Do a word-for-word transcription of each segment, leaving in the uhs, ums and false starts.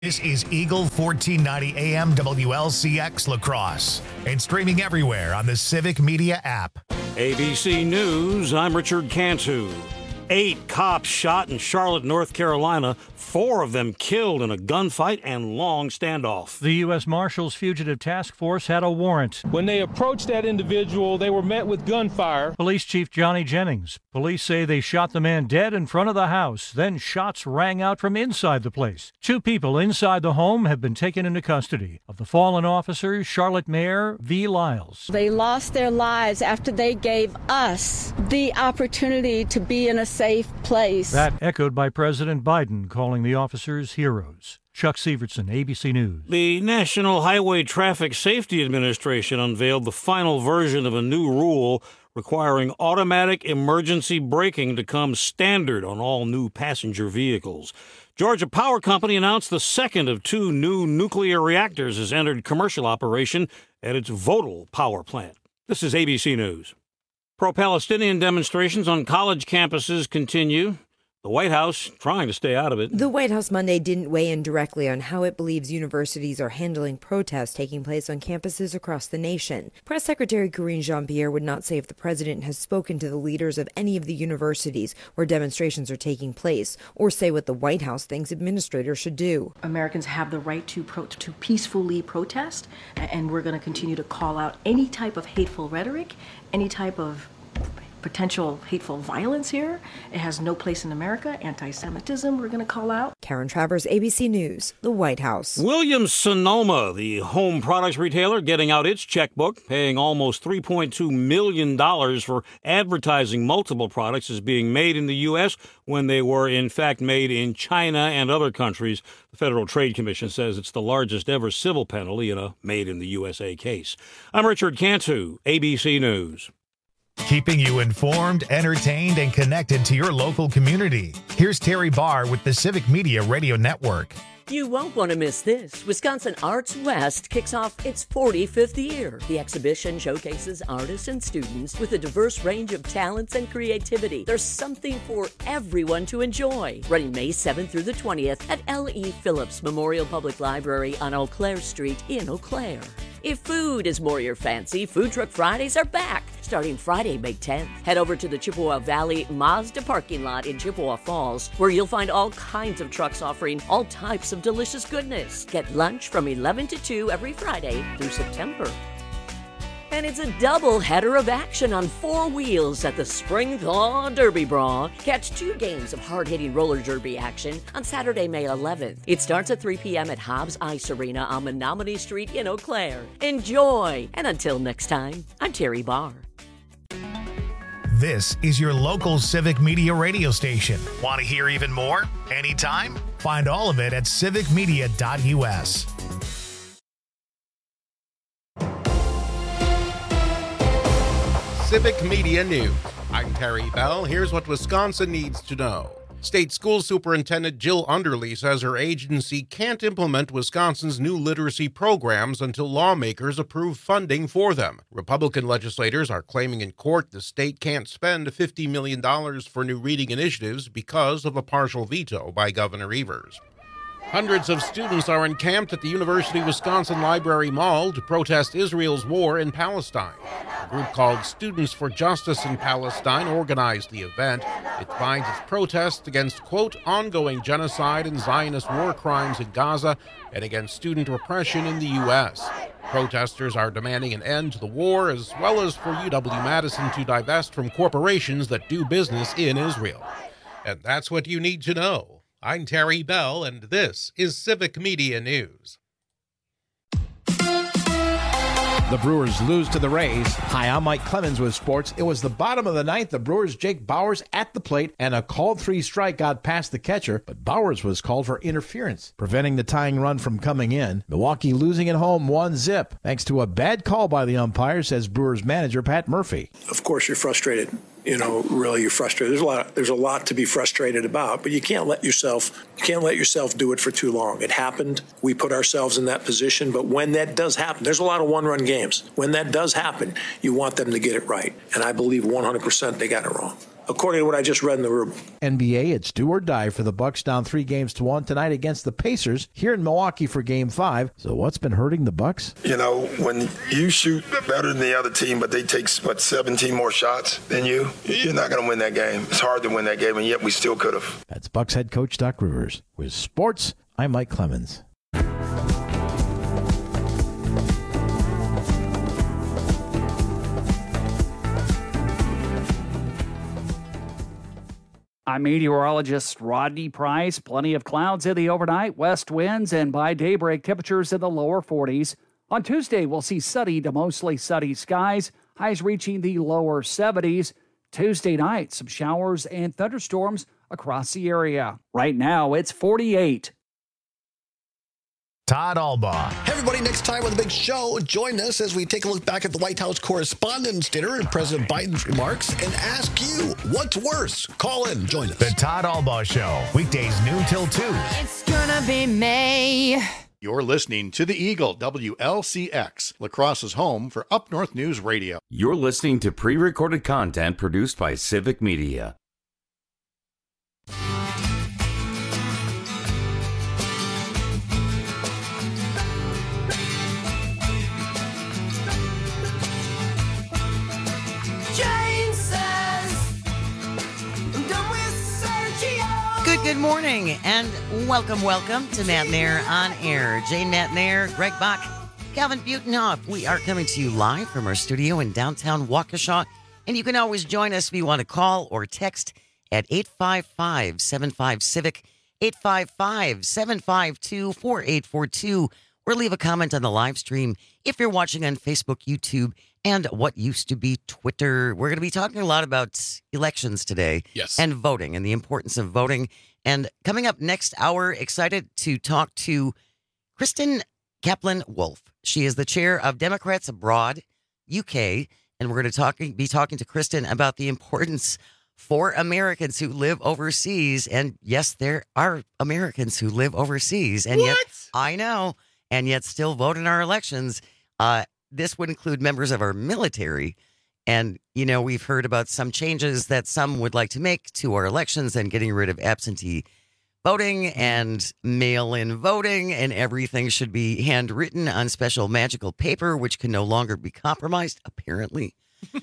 This is Eagle fourteen ninety A M W L C X La Crosse and streaming everywhere on the Civic Media app. A B C News, I'm Richard Cantu. Eight cops shot in Charlotte, North Carolina, four of them killed in a gunfight and long standoff. The U S Marshals Fugitive Task Force had a warrant. When they approached that individual, they were met with gunfire. Police Chief Johnny Jennings. Police say they shot the man dead in front of the house. Then shots rang out from inside the place. Two people inside the home have been taken into custody. Of the fallen officers, Charlotte Mayor V. Lyles. They lost their lives after they gave us the opportunity to be in a safe place. That echoed by President Biden, calling the officers heroes. Chuck Sievertson, A B C News. The National Highway Traffic Safety Administration unveiled the final version of a new rule requiring automatic emergency braking to come standard on all new passenger vehicles. Georgia Power Company announced the second of two new nuclear reactors has entered commercial operation at its Vogtle power plant. This is A B C News. Pro-Palestinian demonstrations on college campuses continue. The White House trying to stay out of it. The White House Monday didn't weigh in directly on how it believes universities are handling protests taking place on campuses across the nation. Press Secretary Karine Jean-Pierre would not say if the president has spoken to the leaders of any of the universities where demonstrations are taking place, or say what the White House thinks administrators should do. Americans have the right to pro- to peacefully protest, and we're going to continue to call out any type of hateful rhetoric, any type of potential hateful violence here. It has no place in America. Anti-Semitism, we're going to call out. Karen Travers, A B C News, the White House. Williams-Sonoma, the home products retailer, getting out its checkbook, paying almost three point two million dollars for advertising multiple products as being made in the U S when they were, in fact, made in China and other countries. The Federal Trade Commission says it's the largest ever civil penalty in a made in the U S A case. I'm Richard Cantu, A B C News. Keeping you informed, entertained, and connected to your local community. Here's Terry Barr with the Civic Media Radio Network. You won't want to miss this. Wisconsin Arts West kicks off its forty-fifth year. The exhibition showcases artists and students with a diverse range of talents and creativity. There's something for everyone to enjoy. Running May seventh through the twentieth at L E. Phillips Memorial Public Library on Eau Claire Street in Eau Claire. If food is more your fancy, Food Truck Fridays are back. Starting Friday, May tenth. Head over to the Chippewa Valley Mazda parking lot in Chippewa Falls, where you'll find all kinds of trucks offering all types of delicious goodness. Get lunch from eleven to two every Friday through September. And it's a double header of action on four wheels at the Spring Thaw Derby Brawl. Catch two games of hard-hitting roller derby action on Saturday, May eleventh. It starts at three p.m. at Hobbs Ice Arena on Menominee Street in Eau Claire. Enjoy! And until next time, I'm Terry Barr. This is your local Civic Media radio station. Want to hear even more? Anytime? Find all of it at civic media dot u s. Civic Media News. I'm Terry Bell. Here's what Wisconsin needs to know. State School Superintendent Jill Underly says her agency can't implement Wisconsin's new literacy programs until lawmakers approve funding for them. Republican legislators are claiming in court the state can't spend fifty million dollars for new reading initiatives because of a partial veto by Governor Evers. Hundreds of students are encamped at the University of Wisconsin Library Mall to protest Israel's war in Palestine. A group called Students for Justice in Palestine organized the event. It finds its protest against, quote, ongoing genocide and Zionist war crimes in Gaza and against student repression in the U S. Protesters are demanding an end to the war as well as for U W-Madison to divest from corporations that do business in Israel. And that's what you need to know. I'm Terry Bell, and this is Civic Media News. The Brewers lose to the Rays. Hi, I'm Mike Clemens with sports. It was the bottom of the ninth. The Brewers' Jake Bauers at the plate, and a called three strike got past the catcher, but Bauers was called for interference, preventing the tying run from coming in. Milwaukee losing at home one zip, thanks to a bad call by the umpire, says Brewers manager Pat Murphy. Of course, you're frustrated. You know, really, you're frustrated. There's a lot. There's a lot to be frustrated about, but you can't let yourself. You can't let yourself do it for too long. It happened. We put ourselves in that position. But when that does happen, there's a lot of one-run games. When that does happen, you want them to get it right. And I believe one hundred percent they got it wrong. according to what I just read in the room. N B A, it's do or die for the Bucks, down three games to one tonight against the Pacers here in Milwaukee for Game Five. So what's been hurting the Bucks? You know, when you shoot better than the other team, but they take what seventeen more shots than you, you're not going to win that game. It's hard to win that game, and yet we still could have. That's Bucks head coach Doc Rivers. With sports, I'm Mike Clemens. I'm meteorologist Rodney Price. Plenty of clouds in the overnight, west winds, and by daybreak, temperatures in the lower forties. On Tuesday, we'll see sunny to mostly sunny skies, highs reaching the lower seventies. Tuesday night, some showers and thunderstorms across the area. Right now, it's forty-eight. Todd Albaugh. Hey everybody, next time on The Big Show, join us as we take a look back at the White House Correspondents' Dinner and President Biden's remarks and ask you, what's worse? Call in, join us. The Todd Albaugh Show, weekdays noon till two. It's gonna be May. You're listening to The Eagle, W L C X, La Crosse's home for Up North News Radio. You're listening to pre-recorded content produced by Civic Media. Good, good morning, and welcome, welcome to Matt Nair on Air. Jane Matt Nair, Greg Bach, Calvin Butenhoff. We are coming to you live from our studio in downtown Waukesha, and you can always join us if you want to call or text at eight five five, seven five, CIVIC, eight five five, seven five two, four eight four two, or leave a comment on the live stream if you're watching on Facebook, YouTube, and what used to be Twitter. We're going to be talking a lot about elections today. Yes. And voting and the importance of voting. And coming up next hour, excited to talk to Kristen Kaplan-Wolf. She is the chair of Democrats Abroad, U K. And we're going to talk, be talking to Kristen about the importance for Americans who live overseas. And yes, there are Americans who live overseas. And what? yet, I know, and yet still vote in our elections. Uh, This would include members of our military. And, you know, we've heard about some changes that some would like to make to our elections and getting rid of absentee voting and mail-in voting, and everything should be handwritten on special magical paper, which can no longer be compromised, apparently.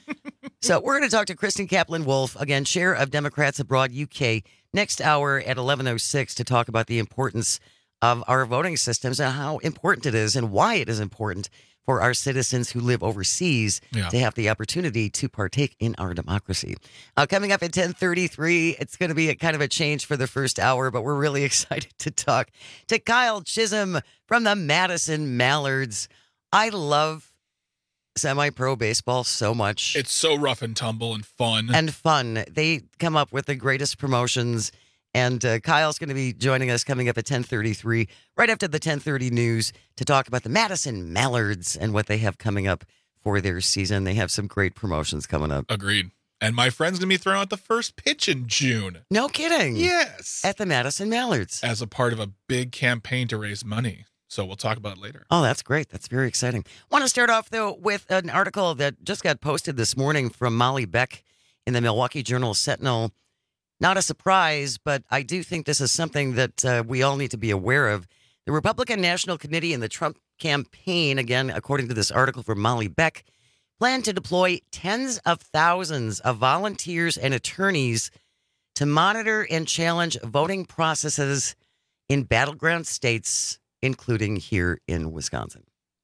So we're going to talk to Kristen Kaplan-Wolf, again, chair of Democrats Abroad U K, next hour at eleven oh six to talk about the importance of our voting systems and how important it is and why it is important for our citizens who live overseas yeah. to have the opportunity to partake in our democracy. Uh, coming up at ten thirty-three, it's going to be a kind of a change for the first hour, but we're really excited to talk to Kyle Chisholm from the Madison Mallards. I love semi-pro baseball so much. It's so rough and tumble and fun. And fun. They come up with the greatest promotions. And uh, Kyle's going to be joining us coming up at ten thirty-three, right after the ten thirty news, to talk about the Madison Mallards and what they have coming up for their season. They have some great promotions coming up. Agreed. And my friend's going to be throwing out the first pitch in June. No kidding. Yes. At the Madison Mallards. As a part of a big campaign to raise money. So we'll talk about it later. Oh, that's great. That's very exciting. Want to start off, though, with an article that just got posted this morning from Molly Beck in the Milwaukee Journal-Sentinel. Not a surprise, but I do think this is something that uh, we all need to be aware of. The Republican National Committee and the Trump campaign, again, according to this article from Molly Beck, plan to deploy tens of thousands of volunteers and attorneys to monitor and challenge voting processes in battleground states, including here in Wisconsin.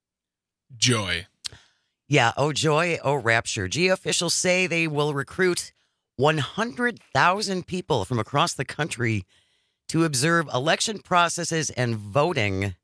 Joy. Yeah, oh joy, oh rapture. G officials say they will recruit one hundred thousand people from across the country to observe election processes and voting.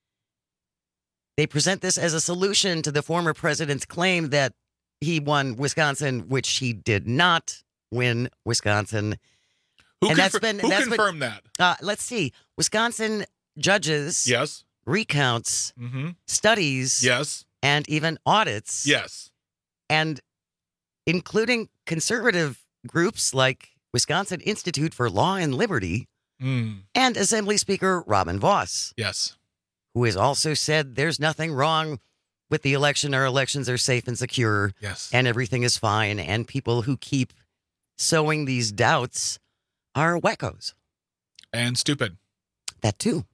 They present this as a solution to the former president's claim that he won Wisconsin, which he did not win Wisconsin. Who, and confer- that's been who that's confirmed been, that? Uh, let's see. Wisconsin judges, yes, recounts, mm-hmm. studies, yes, and even audits, yes, and including conservative groups like Wisconsin Institute for Law and Liberty mm. and Assembly Speaker Robin Vos. Yes. Who has also said there's nothing wrong with the election. Our elections are safe and secure. Yes. And everything is fine. And people who keep sowing these doubts are wackos. And stupid. That too.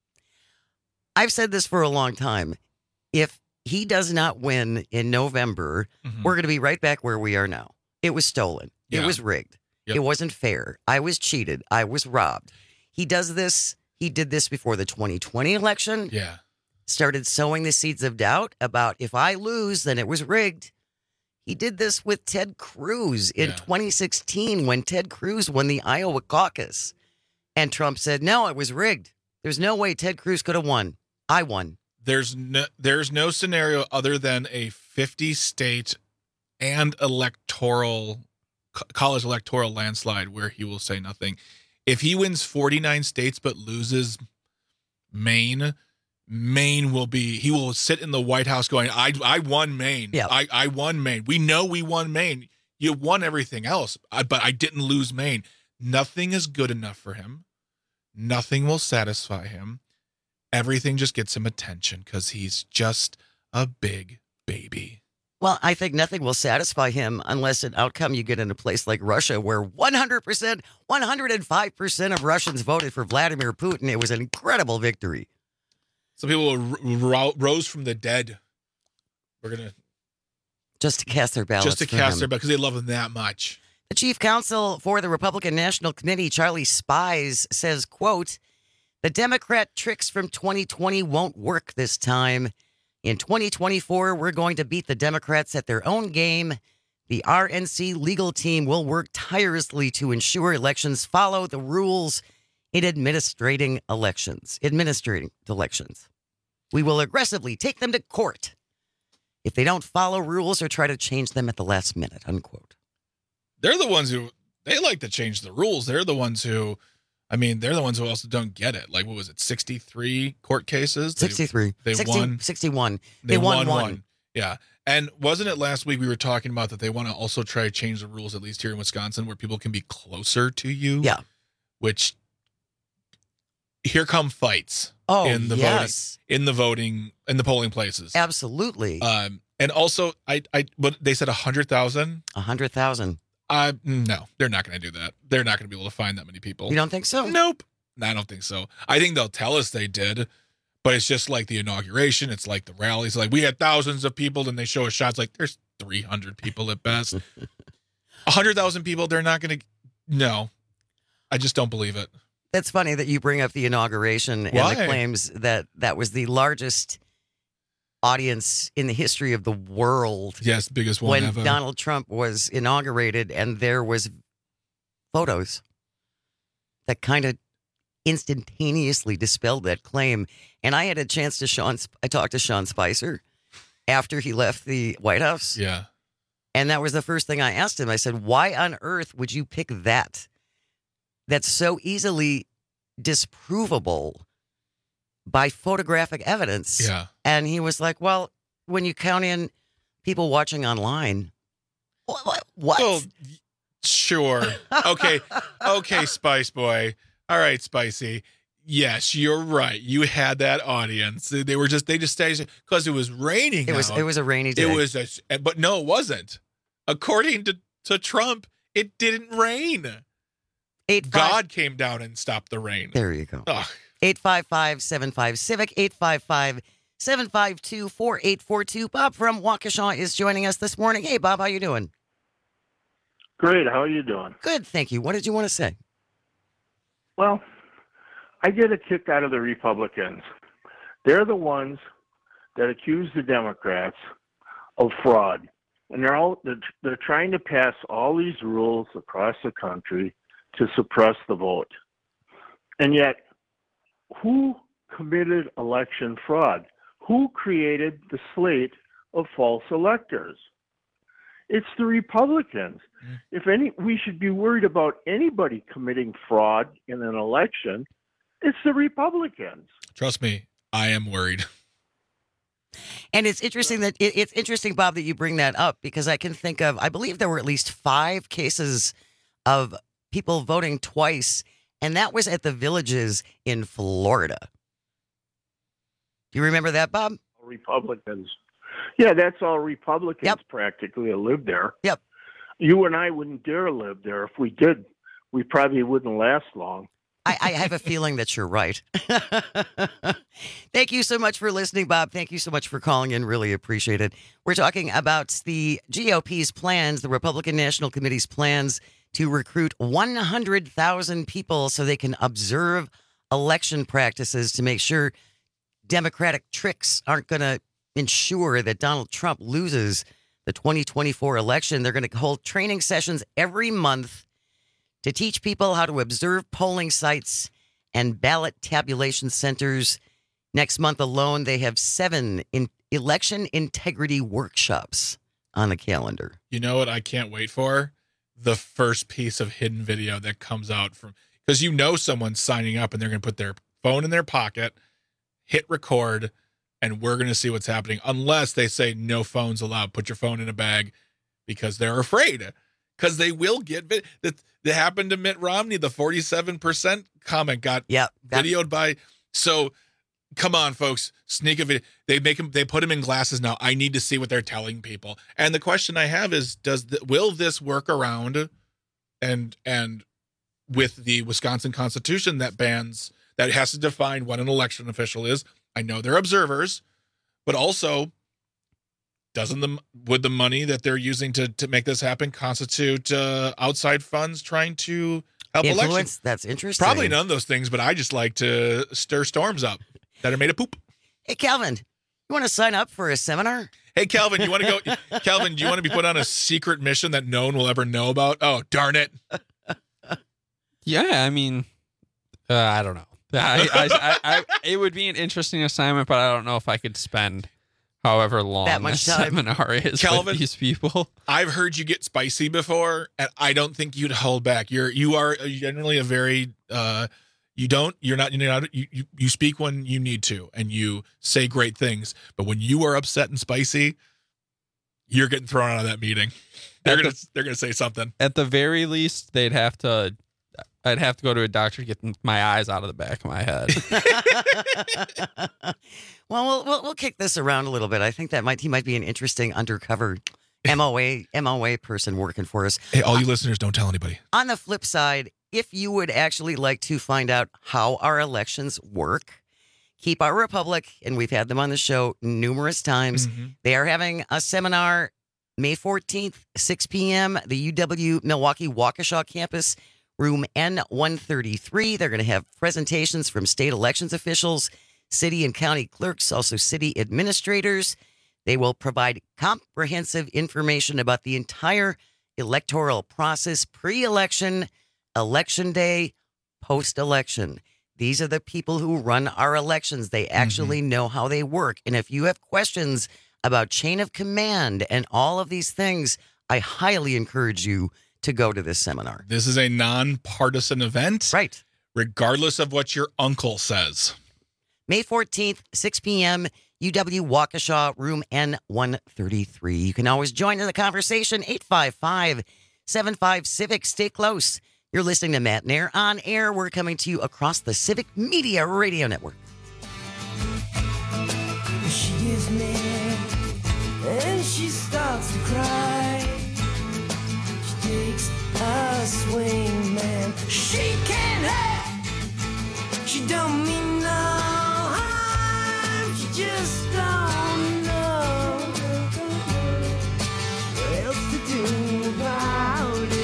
I've said this for a long time. If he does not win in November, mm-hmm. we're going to be right back where we are now. It was stolen. Yeah. It was rigged. Yep. It wasn't fair. I was cheated. I was robbed. He does this. He did this before the twenty twenty election. Yeah. Started sowing the seeds of doubt about if I lose, then it was rigged. He did this with Ted Cruz in yeah. twenty sixteen when Ted Cruz won the Iowa caucus. And Trump said, no, it was rigged. There's no way Ted Cruz could have won. I won. There's no, there's no scenario other than a fifty state and electoral college electoral landslide where he will say nothing. If he wins forty-nine states but loses Maine, Maine will be, he will sit in the White House going, I I won Maine. Yeah. I, I won Maine. We know we won Maine. You won everything else, but I didn't lose Maine. Nothing is good enough for him. Nothing will satisfy him. Everything just gets him attention because he's just a big baby. Well, I think nothing will satisfy him unless an outcome you get in a place like Russia where one hundred percent, one hundred five percent of Russians voted for Vladimir Putin. It was an incredible victory. Some people ro- rose from the dead. We're going to... Just to cast their ballots Just to cast him. their ballots because they love him that much. The chief counsel for the Republican National Committee, Charlie Spies, says, quote, the Democrat tricks from twenty twenty won't work this time. In twenty twenty-four, we're going to beat the Democrats at their own game. The R N C legal team will work tirelessly to ensure elections follow the rules in administrating elections. Administrating elections. We will aggressively take them to court if they don't follow rules or try to change them at the last minute, unquote. They're the ones who, they like to change the rules. They're the ones who, I mean, they're the ones who also don't get it. Like, what was it, sixty-three court cases? sixty-three. They, they sixty, won. sixty-one. They, they won, won one. one. Yeah. And wasn't it last week we were talking about that they want to also try to change the rules, at least here in Wisconsin, where people can be closer to you? Yeah. Which, here come fights. Oh, in the yes. voting, in the voting, in the polling places. Absolutely. Um, and also, I, I, but they said one hundred thousand? one hundred thousand. Uh, no, they're not going to do that. They're not going to be able to find that many people. You don't think so? Nope. I don't think so. I think they'll tell us they did, but it's just like the inauguration. It's like the rallies. Like, we had thousands of people, and they show us shots like there's three hundred people at best. one hundred thousand people, they're not going to. No, I just don't believe it. That's funny that you bring up the inauguration Why? and the claims that that was the largest audience in the history of the world. Yes, biggest one when ever. Donald Trump was inaugurated, and there was photos that kind of instantaneously dispelled that claim. And I had a chance to Sean. I talked to Sean Spicer after he left the White House. Yeah, and that was the first thing I asked him. I said, "Why on earth would you pick that? That's so easily disprovable by photographic evidence." Yeah. And he was like, well, when you count in people watching online, what? What? what? Well, sure. Okay. Okay, Spice Boy. All right, Spicy. Yes, you're right. You had that audience. They were just, they just stayed because it was raining. It was, out. it was a rainy day. It was, a, but no, it wasn't. According to, to Trump, it didn't rain. Eight, God five, came down and stopped the rain. There you go. Ugh. eight five five, seven five, Civic, eight five five, seven five two, four eight four two. Bob from Waukesha is joining us this morning. Hey, Bob, how you doing? Great. How are you doing? Good, thank you. What did you want to say? Well, I get a kick out of the Republicans. They're the ones that accuse the Democrats of fraud. And they're all they're, they're trying to pass all these rules across the country to suppress the vote. And yet, who committed election fraud? Who created the slate of false electors? It's the Republicans. Mm. If any, we should be worried about anybody committing fraud in an election, it's the Republicans. Trust me, I am worried. And it's interesting that it, it's interesting, Bob, that you bring that up, because I can think of, I believe there were at least five cases of people voting twice, and that was at the Villages in Florida. Do you remember that, Bob? Republicans. Yeah, that's all Republicans yep. practically that live there. Yep. You and I wouldn't dare live there. If we did, we probably wouldn't last long. I, I have a feeling that you're right. Thank you so much for listening, Bob. Thank you so much for calling in. Really appreciate it. We're talking about the G O P's plans, the Republican National Committee's plans to recruit one hundred thousand people so they can observe election practices to make sure Democratic tricks aren't going to ensure that Donald Trump loses the twenty twenty-four election. They're going to hold training sessions every month to teach people how to observe polling sites and ballot tabulation centers. Next month alone, they have seven in election integrity workshops on the calendar. You know what I can't wait for? The first piece of hidden video that comes out from, because you know someone's signing up and they're going to put their phone in their pocket, hit record, and we're going to see what's happening, unless they say no phones allowed. Put your phone in a bag, because they're afraid. Because they will get vid- that. That happened to Mitt Romney. The forty-seven percent comment got yep, videoed by. So, come on, folks, sneak a video. They make him. They put him in glasses now. I need to see what they're telling people. And the question I have is: Does the, will this work around, and and with the Wisconsin Constitution that bans, that has to define what an election official is? I know they're observers, but also, doesn't the would the money that they're using to, to make this happen constitute uh, outside funds trying to help Influence? elections? That's interesting. Probably none of those things, but I just like to stir storms up that are made of poop. Hey, Calvin, you want to sign up for a seminar? Hey, Calvin, you want to go? Calvin, do you want to be put on a secret mission that no one will ever know about? Oh, darn it! Yeah, I mean, uh, I don't know. I, I, I, I, it would be an interesting assignment, but I don't know if I could spend however long that much this time. seminar is Calvin, with these people. I've heard you get spicy before, and I don't think you'd hold back. You're you are generally a very uh, you don't you're not you're not you, you you speak when you need to, and you say great things. But when you are upset and spicy, you're getting thrown out of that meeting. They're At gonna the- they're gonna say something. At the very least, they'd have to. I'd have to go to a doctor to get my eyes out of the back of my head. Well, we'll we'll we'll kick this around a little bit. I think that might he might be an interesting undercover M O A M O A person working for us. Hey, all you listeners, don't tell anybody. On the flip side, if you would actually like to find out how our elections work, Keep Our Republic, and we've had them on the show numerous times. Mm-hmm. They are having a seminar May fourteenth, six p.m., the U W Milwaukee Waukesha campus, room N one thirty-three. They're going to have presentations from state elections officials, city and county clerks, also city administrators. They will provide comprehensive information about the entire electoral process, pre-election, election day, post-election. These are the people who run our elections. They actually mm-hmm. know how they work. And if you have questions about chain of command and all of these things, I highly encourage you to go to this seminar. This is a nonpartisan event. Right. Regardless of what your uncle says. May fourteenth, six p.m., U W Waukesha, room N one thirty-three. You can always join in the conversation, eight five five, seven five, Civic. Stay close. You're listening to Matt Nair on air. We're coming to you across the Civic Media Radio Network. She gives me and she starts to cry. She takes a swing, man. She can't hurt. She don't mean no harm. She just don't know what else to do about it.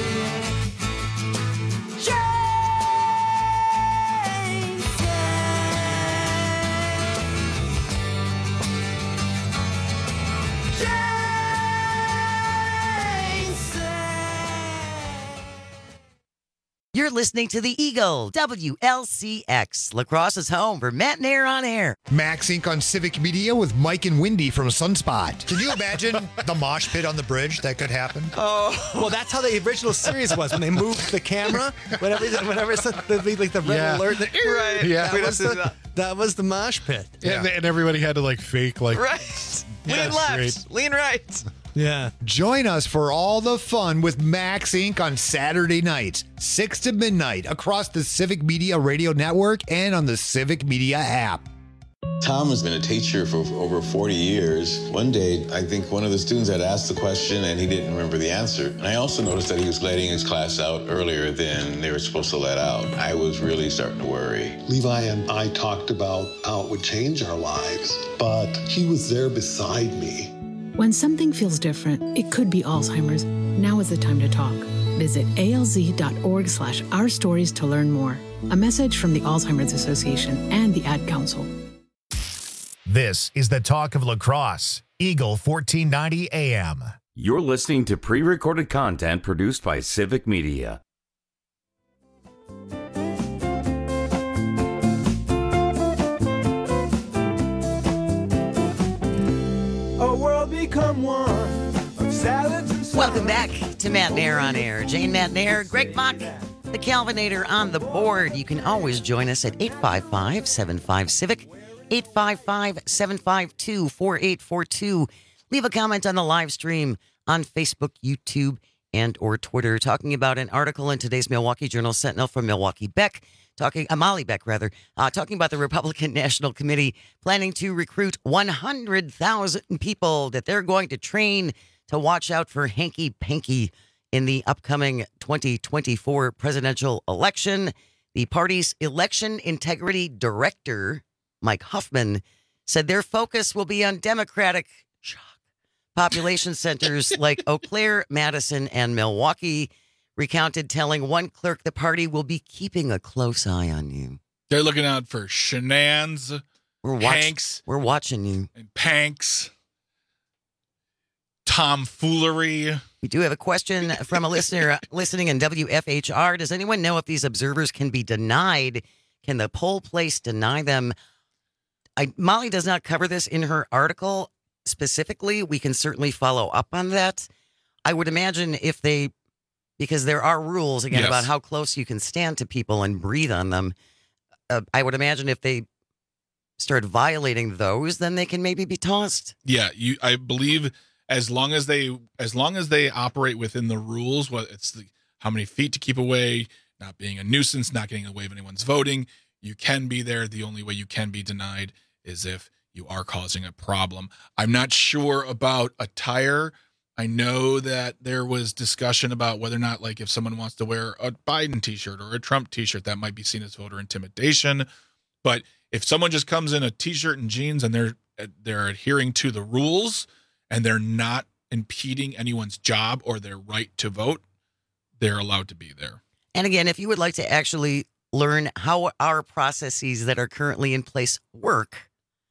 You're listening to The Eagle, W L C X, La Crosse's home for Matt Nair on air. Max Incorporated on Civic Media with Mike and Wendy from Sunspot. Can you imagine the mosh pit on the bridge that could happen? Oh, well, that's how the original series was when they moved the camera. Whenever, whenever it's the, the, like the red Yeah. alert, the, Right. Yeah. that, was the, that was the mosh pit. Yeah. And everybody had to like fake like Right. Yeah, lean that's left, great. lean right. Yeah. Join us for all the fun with Max Incorporated on Saturday nights, six to midnight, across the Civic Media Radio Network and on the Civic Media app. Tom has been a teacher for over forty years. One day, I think one of the students had asked the question and he didn't remember the answer. And I also noticed that he was letting his class out earlier than they were supposed to let out. I was really starting to worry. Levi and I talked about how it would change our lives, but he was there beside me. When something feels different, it could be Alzheimer's. Now is the time to talk. Visit alz.org slash our stories to learn more. A message from the Alzheimer's Association and the Ad Council. This is the talk of La Crosse, Eagle fourteen ninety A M. You're listening to pre-recorded content produced by Civic Media. A world become one of salads and Welcome back to Matt Nair on Air. Jane Matt Nair, Greg Mock, the Calvinator on the board. You can always join us at eight five five, seven five, CIVIC, eight five five, seven five two, four eight four two. Leave a comment on the live stream on Facebook, YouTube, and or Twitter, talking about an article in today's Milwaukee Journal Sentinel from Milwaukee Beck, talking, uh, Molly Beck, rather, uh, talking about the Republican National Committee planning to recruit one hundred thousand people that they're going to train to watch out for hanky-panky in the upcoming twenty twenty-four presidential election. The party's election integrity director, Mike Huffman, said their focus will be on Democratic shock, population centers like Eau Claire, Madison, and Milwaukee, recounted telling one clerk the party will be keeping a close eye on you. They're looking out for shenanigans, we're watch- Hanks, we're watching you, and Panks, tomfoolery. We do have a question from a listener listening in W F H R. Does anyone know if these observers can be denied? Can the poll place deny them? I, Molly does not cover this in her article specifically. We can certainly follow up on that. I would imagine if they, because there are rules again Yes. about how close you can stand to people and breathe on them. Uh, I would imagine if they start violating those, then they can maybe be tossed. Yeah, you. I believe as long as they as long as they operate within the rules, what it's the how many feet to keep away, not being a nuisance, not getting in the way of anyone's voting, you can be there. The only way you can be denied is if you are causing a problem. I'm not sure about attire. I know that there was discussion about whether or not, like, if someone wants to wear a Biden t-shirt or a Trump t-shirt, that might be seen as voter intimidation. But if someone just comes in a t-shirt and jeans and they're they're adhering to the rules and they're not impeding anyone's job or their right to vote, they're allowed to be there. And again, if you would like to actually learn how our processes that are currently in place work,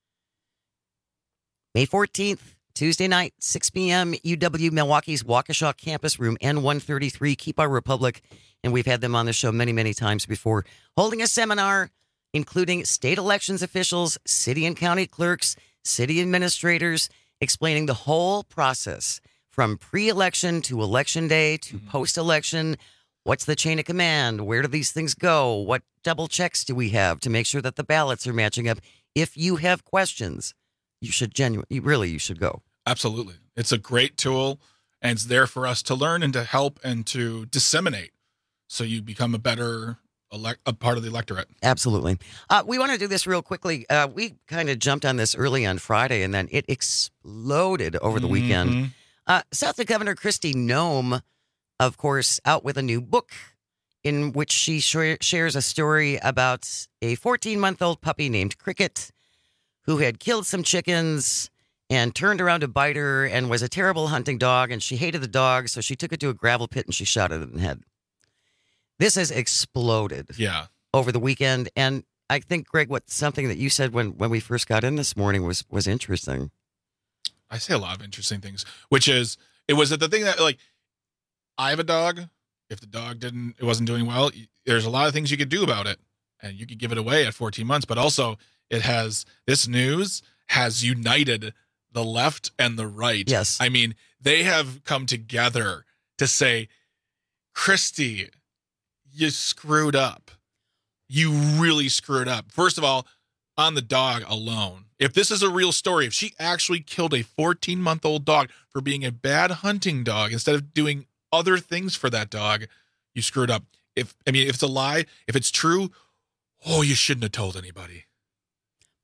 May fourteenth, Tuesday night, six p.m., U W Milwaukee's Waukesha campus, room N one thirty-three, Keep Our Republic. And we've had them on the show many, many times before, holding a seminar including state elections officials, city and county clerks, city administrators, explaining the whole process from pre-election to election day to mm-hmm. post-election. What's the chain of command? Where do these things go? What double checks do we have to make sure that the ballots are matching up? If you have questions, you should genuinely, really, you should go. Absolutely. It's a great tool, and it's there for us to learn and to help and to disseminate so you become a better elect, a part of the electorate. Absolutely. Uh, we want to do this real quickly. Uh, we kind of jumped on this early on Friday, and then it exploded over the mm-hmm. weekend. Uh, South Dakota Governor Kristi Noem, of course, out with a new book in which she sh- shares a story about a fourteen-month-old puppy named Cricket who had killed some chickens and turned around to bite her and was a terrible hunting dog, and she hated the dog, so she took it to a gravel pit and she shot it in the head. This has exploded yeah. over the weekend, and I think, Greg, what something that you said when, when we first got in this morning was was interesting. I say a lot of interesting things, which is, it was the thing that, like, I have a dog. If the dog didn't, it wasn't doing well, there's a lot of things you could do about it, and you could give it away at fourteen months, but also it has, this news has united the left and the right. Yes. I mean, they have come together to say, Kristi, you screwed up. You really screwed up. First of all, on the dog alone. If this is a real story, if she actually killed a fourteen-month-old dog for being a bad hunting dog instead of doing other things for that dog, you screwed up. If I mean, if it's a lie, if it's true, oh, you shouldn't have told anybody.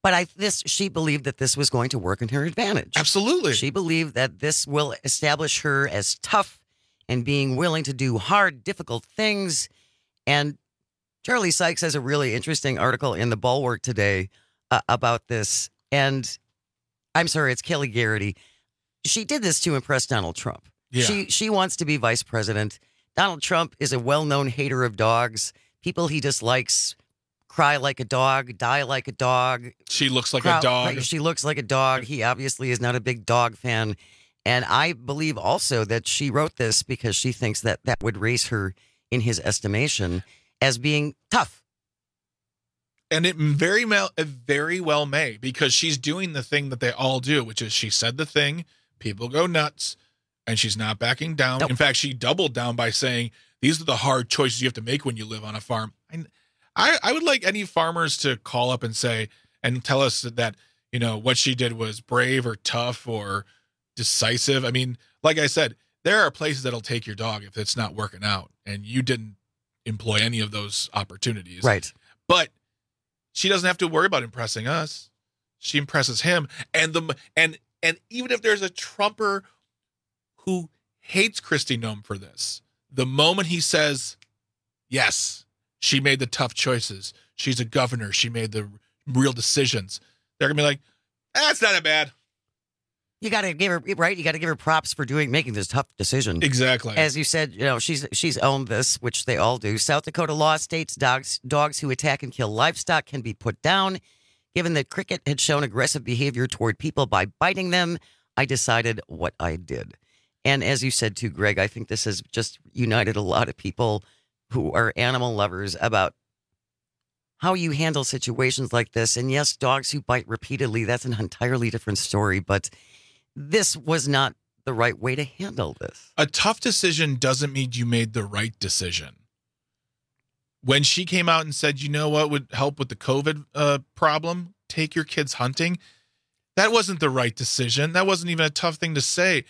But I this she believed that this was going to work in her advantage. Absolutely. She believed that this will establish her as tough and being willing to do hard, difficult things. And Charlie Sykes has a really interesting article in the Bulwark today uh, about this. And I'm sorry, it's Kelly Garrity. She did this to impress Donald Trump. Yeah. She she wants to be vice president. Donald Trump is a well-known hater of dogs. People he dislikes cry like a dog, die like a dog. She looks like Crow- a dog. She looks like a dog. He obviously is not a big dog fan. And I believe also that she wrote this because she thinks that that would raise her in his estimation as being tough. And it very well, it very well may, because she's doing the thing that they all do, which is she said the thing, people go nuts, and she's not backing down. Nope. In fact, she doubled down by saying, these are the hard choices you have to make when you live on a farm. And I, I would like any farmers to call up and say, and tell us that, you know, what she did was brave or tough or decisive. I mean, like I said, there are places that'll take your dog if it's not working out, and you didn't employ any of those opportunities. Right. But she doesn't have to worry about impressing us. She impresses him. And the and and even if there's a Trumper who hates Kristi Noem for this, the moment he says, yes, she made the tough choices, she's a governor, she made the real decisions, they're going to be like, that's not that bad. You got to give her, right? You got to give her props for doing, making this tough decision. Exactly. As you said, you know, she's she's owned this, which they all do. South Dakota law states dogs dogs who attack and kill livestock can be put down. Given that Cricket had shown aggressive behavior toward people by biting them, I decided what I did. And as you said too, Greg, I think this has just united a lot of people who are animal lovers about how you handle situations like this. And yes, dogs who bite repeatedly, that's an entirely different story. But this was not the right way to handle this. A tough decision doesn't mean you made the right decision. When she came out and said, you know what would help with the COVID uh, problem? Take your kids hunting. That wasn't the right decision. That wasn't even a tough thing to say.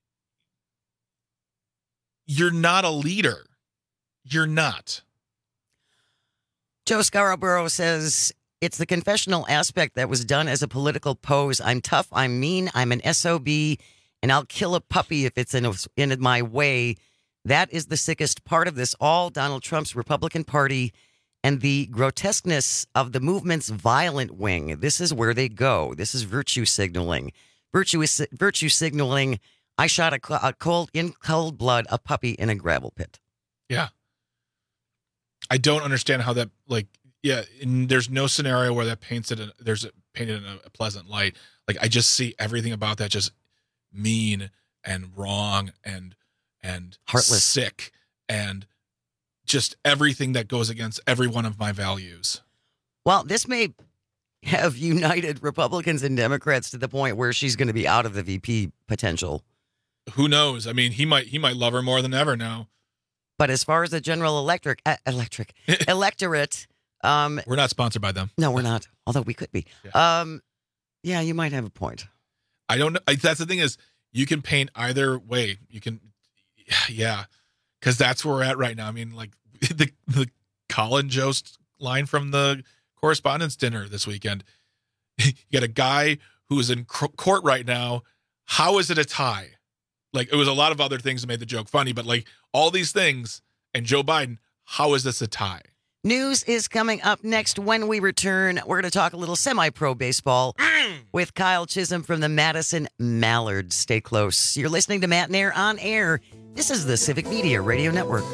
You're not a leader. You're not. Joe Scarborough says, it's the confessional aspect that was done as a political pose. I'm tough, I'm mean, I'm an S O B, and I'll kill a puppy if it's in, a, in my way. That is the sickest part of this all. Donald Trump's Republican Party and the grotesqueness of the movement's violent wing. This is where they go. This is virtue signaling. Virtue is virtue signaling. I shot a, a cold, in cold blood, a puppy in a gravel pit. Yeah. I don't understand how that, like, yeah, and there's no scenario where that paints it, in, there's a, painted in a, a pleasant light. Like, I just see everything about that just mean and wrong and and heartless, sick, and just everything that goes against every one of my values. Well, this may have united Republicans and Democrats to the point where she's going to be out of the V P potential. Who knows? I mean, he might he might love her more than ever now. But as far as the general electric, uh, electric electorate, um, we're not sponsored by them. No, we're not. Although we could be. Yeah, um, yeah you might have a point. I don't know. That's the thing is, you can paint either way. You can, yeah, because that's where we're at right now. I mean, like the the Colin Jost line from the correspondence dinner this weekend. You got a guy who is in court right now. How is it a tie? Like, it was a lot of other things that made the joke funny, but like all these things and Joe Biden, how is this a tie? News is coming up next. When we return, we're going to talk a little semi-pro baseball mm. with Kyle Chisholm from the Madison Mallards. Stay close. You're listening to Matt and Air on air. This is the Civic Media Radio Network.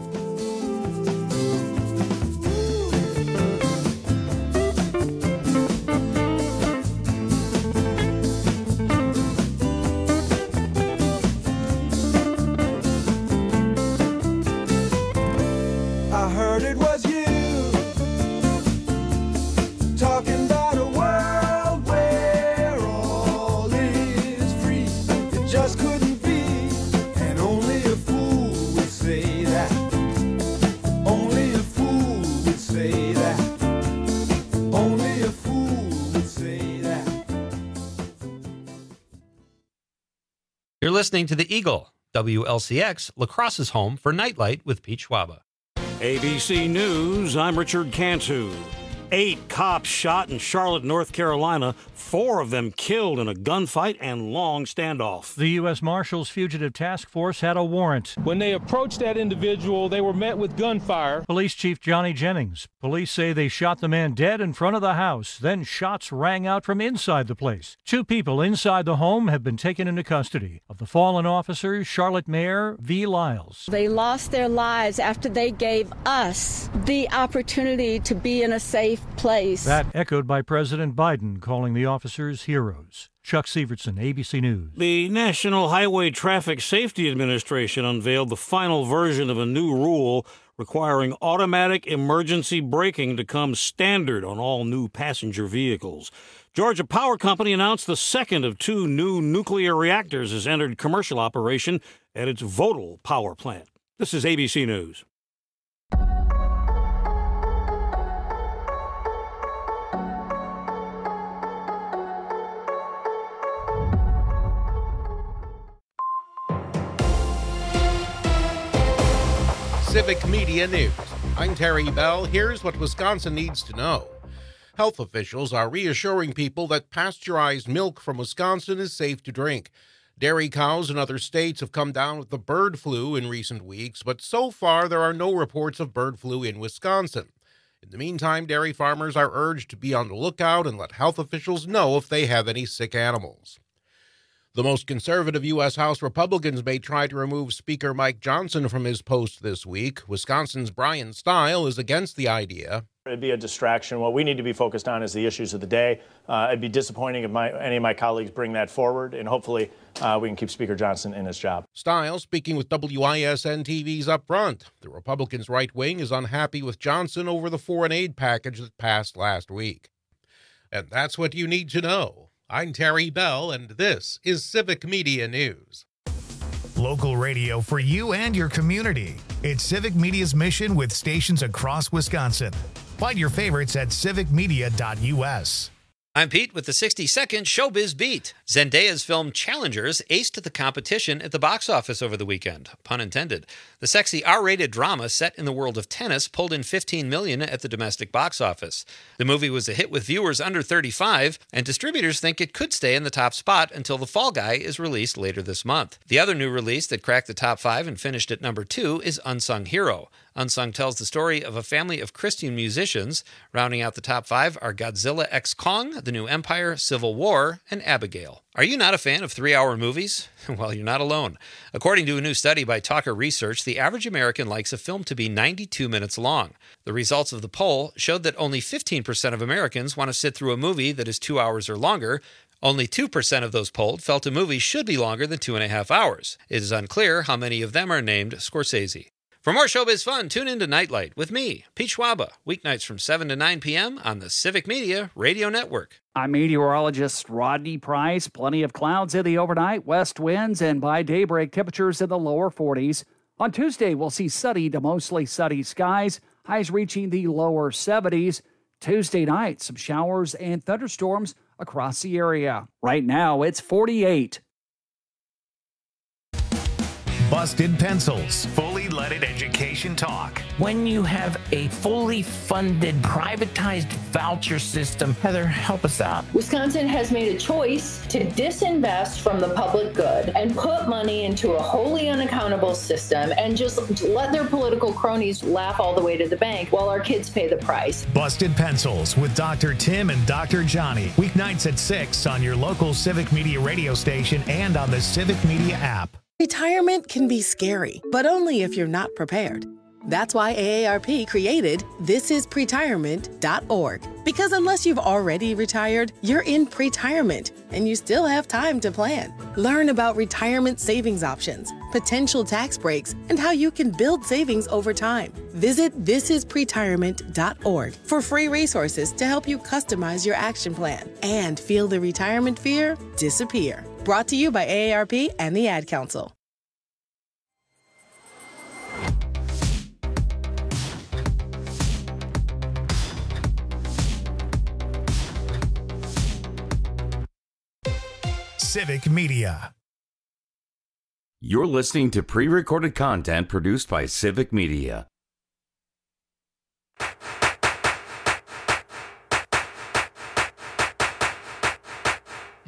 You're listening to The Eagle, W L C X, La Crosse's home for Nightlight with Pete Schwaba. A B C News, I'm Richard Cantu. Eight cops shot in Charlotte, North Carolina, four of them killed in a gunfight and long standoff. The U S Marshals Fugitive Task Force had a warrant. When they approached that individual, they were met with gunfire. Police Chief Johnny Jennings. Police say they shot the man dead in front of the house. Then shots rang out from inside the place. Two people inside the home have been taken into custody. Of the fallen officers, Charlotte Mayor V. Lyles. They lost their lives after they gave us the opportunity to be in a safe place. That echoed by President Biden, calling the officers heroes. Chuck Sievertson, A B C News. The National Highway Traffic Safety Administration unveiled the final version of a new rule requiring automatic emergency braking to come standard on all new passenger vehicles. Georgia Power Company announced the second of two new nuclear reactors has entered commercial operation at its Vogtle power plant. This is A B C News. Civic Media News. I'm Terry Bell. Here's what Wisconsin needs to know. Health officials are reassuring people that pasteurized milk from Wisconsin is safe to drink. Dairy cows in other states have come down with the bird flu in recent weeks, but so far there are no reports of bird flu in Wisconsin. In the meantime, dairy farmers are urged to be on the lookout and let health officials know if they have any sick animals. The most conservative U S House Republicans may try to remove Speaker Mike Johnson from his post this week. Wisconsin's Brian Steil is against the idea. It'd be a distraction. What we need to be focused on is the issues of the day. Uh, it'd be disappointing if my, any of my colleagues bring that forward, and hopefully uh, we can keep Speaker Johnson in his job. Steil speaking with W I S N T V's Up Front. The Republicans' right wing is unhappy with Johnson over the foreign aid package that passed last week. And that's what you need to know. I'm Terry Bell, and this is Civic Media News. Local radio for you and your community. It's Civic Media's mission with stations across Wisconsin. Find your favorites at civic media dot U S. I'm Pete with the sixty second Showbiz Beat. Zendaya's film Challengers aced the competition at the box office over the weekend. Pun intended. The sexy R-rated drama set in the world of tennis pulled in fifteen million dollars at the domestic box office. The movie was a hit with viewers under thirty-five, and distributors think it could stay in the top spot until The Fall Guy is released later this month. The other new release that cracked the top five and finished at number two is Unsung Hero. Unsung tells the story of a family of Christian musicians. Rounding out the top five are Godzilla X Kong, The New Empire, Civil War, and Abigail. Are you not a fan of three-hour movies? Well, you're not alone. According to a new study by Talker Research, the average American likes a film to be ninety-two minutes long. The results of the poll showed that only fifteen percent of Americans want to sit through a movie that is two hours or longer. Only two percent of those polled felt a movie should be longer than two and a half hours. It is unclear how many of them are named Scorsese. For more showbiz fun, tune in to Nightlight with me, Pete Schwaba, weeknights from seven to nine p.m. on the Civic Media Radio Network. I'm meteorologist Rodney Price. Plenty of clouds in the overnight, west winds, and by daybreak, temperatures in the lower forties. On Tuesday, we'll see sunny to mostly sunny skies, highs reaching the lower seventies. Tuesday night, some showers and thunderstorms across the area. Right now, it's forty-eight. Busted Pencils, fully leaded education talk. When you have a fully funded, privatized voucher system, Heather, help us out. Wisconsin has made a choice to disinvest from the public good and put money into a wholly unaccountable system and just let their political cronies laugh all the way to the bank while our kids pay the price. Busted Pencils with Doctor Tim and Doctor Johnny. Weeknights at six on your local Civic Media radio station and on the Civic Media app. Retirement can be scary, but only if you're not prepared. That's why A A R P created this is pretirement dot org. Because unless you've already retired, you're in pretirement, and you still have time to plan. Learn about retirement savings options, potential tax breaks, and how you can build savings over time. Visit this is pretirement dot org for free resources to help you customize your action plan and feel the retirement fear disappear. Brought to you by A A R P and the Ad Council. Civic Media. You're listening to pre-recorded content produced by Civic Media.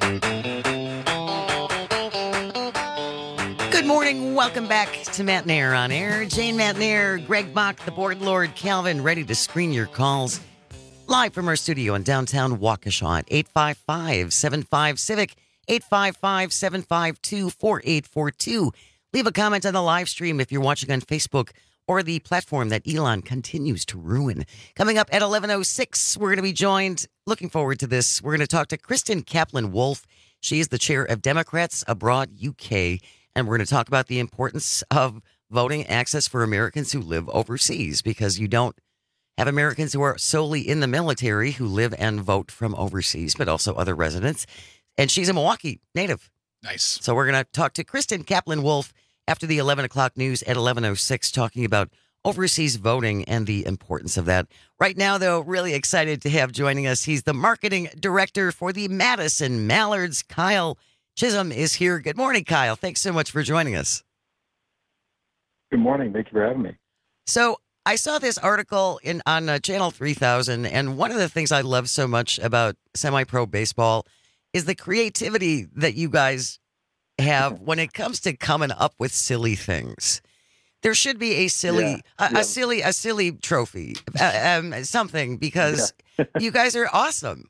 Good morning. Welcome back to Matt Nair on Air. Jane Matt Nair, Greg Bach, the board lord, Calvin, ready to screen your calls live from our studio in downtown Waukesha at eight five five, seven five, CIVIC, eight five five, seven five two, four eight four two. Leave a comment on the live stream if you're watching on Facebook or the platform that Elon continues to ruin. Coming up at eleven oh six, we're going to be joined, looking forward to this, we're going to talk to Kristen Kaplan-Wolf. She is the chair of Democrats Abroad U K, and we're going to talk about the importance of voting access for Americans who live overseas, because you don't have Americans who are solely in the military who live and vote from overseas, but also other residents. And she's a Milwaukee native. Nice. So we're going to talk to Kristen Kaplan-Wolf after the eleven o'clock news at eleven oh six, talking about overseas voting and the importance of that. Right now, though, really excited to have joining us. He's the marketing director for the Madison Mallards. Kyle Chisholm is here. Good morning, Kyle. Thanks so much for joining us. Good morning. Thank you for having me. So I saw this article in on uh, Channel three thousand, and one of the things I love so much about semi-pro baseball is the creativity that you guys have when it comes to coming up with silly things. There should be a silly, Yeah, a, yeah. a silly, a silly trophy, uh, um, something, because you guys are awesome.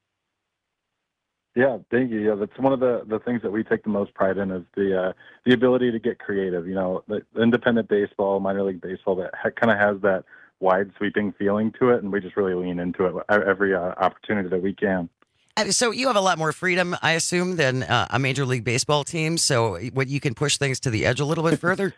Yeah, thank you. Yeah, that's one of the, the things that we take the most pride in is the uh, the ability to get creative. You know, the independent baseball, minor league baseball, that ha- kind of has that wide sweeping feeling to it, and we just really lean into it every uh, opportunity that we can. Uh, So you have a lot more freedom, I assume, than uh, a major league baseball team. So what you can push things to the edge a little bit further.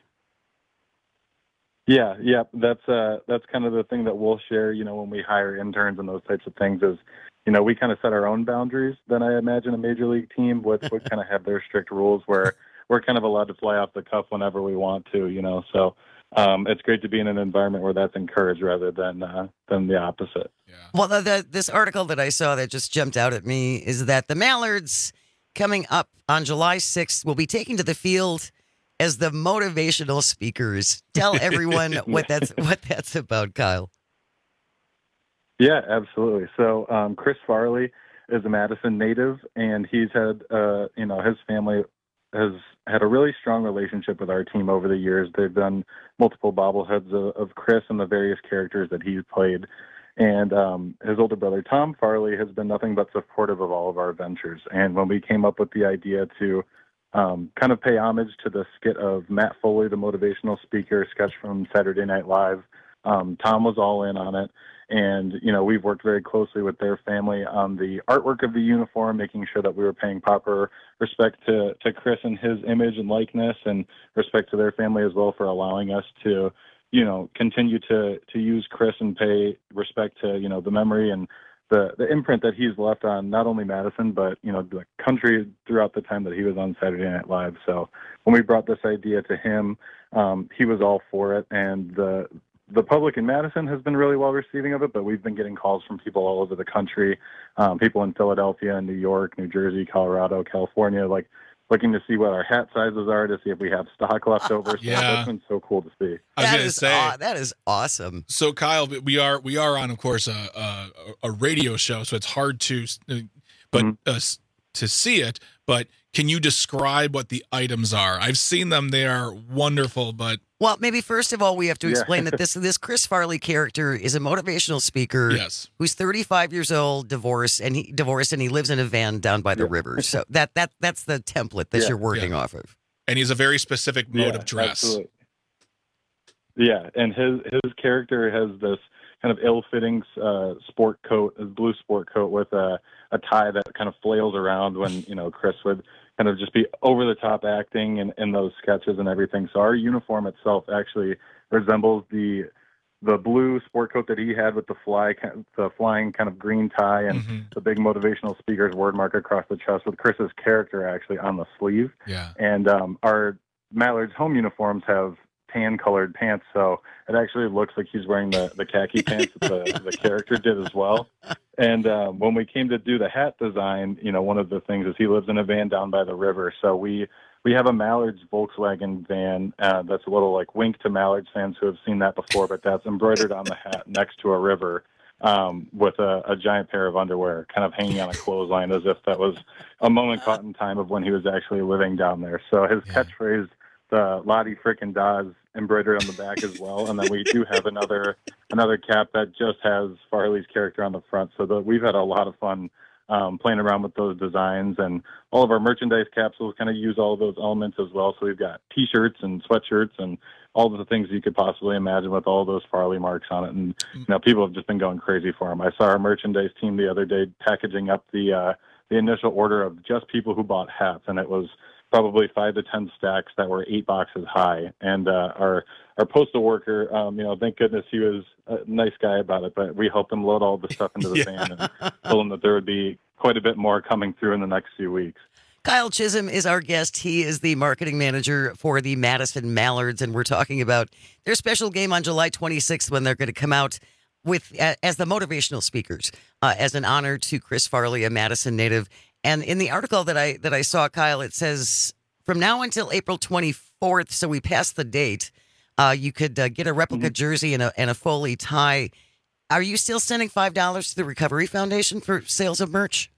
Yeah, yeah, that's uh, that's kind of the thing that we'll share. You know, when we hire interns and those types of things, is you know we kind of set our own boundaries. Then I imagine a major league team would would kind of have their strict rules where we're kind of allowed to fly off the cuff whenever we want to. You know, so um, it's great to be in an environment where that's encouraged rather than uh, than the opposite. Well, the, the, this article that I saw that just jumped out at me is that the Mallards, coming up on July sixth, will be taking to the field as the motivational speakers. Tell everyone what that's what that's about, Kyle. Yeah, absolutely. So um, Chris Farley is a Madison native, and he's had, uh, you know, his family has had a really strong relationship with our team over the years. They've done multiple bobbleheads of, of Chris and the various characters that he's played. And um, his older brother, Tom Farley, has been nothing but supportive of all of our ventures. And when we came up with the idea to um, kind of pay homage to the skit of Matt Foley, the motivational speaker, sketch from Saturday Night Live, um, Tom was all in on it. And, you know, we've worked very closely with their family on the artwork of the uniform, making sure that we were paying proper respect to, to Chris and his image and likeness, and respect to their family as well for allowing us to, you know, continue to, to use Chris and pay respect to, you know, the memory and the, the imprint that he's left on not only Madison, but, you know, the country throughout the time that he was on Saturday Night Live. So when we brought this idea to him, um, he was all for it. And the, the public in Madison has been really well receiving of it, but we've been getting calls from people all over the country, um, people in Philadelphia, New York, New Jersey, Colorado, California, like looking to see what our hat sizes are to see if we have stock left over. So Yeah. that's been so cool to see. I was That going to is say aw- that is awesome. So, Kyle, we are we are on, of course, a a, a radio show, so it's hard to, but Mm-hmm. uh, s- to see it. But can you describe what the items are? I've seen them; they are wonderful. But Well, maybe first of all, we have to Yeah. explain that this this Chris Farley character is a motivational speaker Yes. who's thirty-five years old, divorced, and he divorced, and he lives in a van down by the river. So that that that's the template that Yeah. you're working Yeah. off of. and he's a very specific mode Yeah, of dress. absolutely. Yeah, and his his character has this kind of ill-fitting uh, sport coat, his blue sport coat with a, a tie that kind of flails around when, you know, Chris would kind of just be over-the-top acting in, in those sketches and everything. So our uniform itself actually resembles the the blue sport coat that he had with the fly, the flying kind of green tie and Mm-hmm. the big motivational speaker's word mark across the chest, with Chris's character actually on the sleeve. Yeah. And um, our Mallard's home uniforms have tan colored pants, so it actually looks like he's wearing the, the khaki pants that the, the character did as well. And um, when we came to do the hat design, you know, one of the things is he lives in a van down by the river. So we, we have a Mallard's Volkswagen van uh, that's a little like wink to Mallard's fans who have seen that before, but that's embroidered on the hat next to a river. um, with a, a giant pair of underwear kind of hanging on a clothesline as if that was a moment caught in time of when he was actually living down there. So his yeah. catchphrase, the Lottie frickin' Dawes, embroidered on the back as well. And then we do have another another cap that just has Farley's character on the front. So the, we've had a lot of fun um, playing around with those designs, and all of our merchandise capsules kind of use all of those elements as well. So we've got T-shirts and sweatshirts and all of the things you could possibly imagine with all those Farley marks on it. And, you know, people have just been going crazy for them. I saw our merchandise team the other day packaging up the, uh, the initial order of just people who bought hats, and it was probably five to ten stacks that were eight boxes high. And uh, our our postal worker, um, you know, thank goodness he was a nice guy about it, but we helped him load all the stuff into the yeah. van and told him that there would be quite a bit more coming through in the next few weeks. Kyle Chisholm is our guest. He is the marketing manager for the Madison Mallards, and we're talking about their special game on July twenty-sixth when they're going to come out with as the motivational speakers uh, as an honor to Chris Farley, a Madison native. And in the article that I that I saw, Kyle, it says from now until April twenty-fourth, so we passed the date, uh, you could uh, get a replica mm-hmm. jersey and a, and a Foley tie. Are you still sending five dollars to the Recovery Foundation for sales of merch?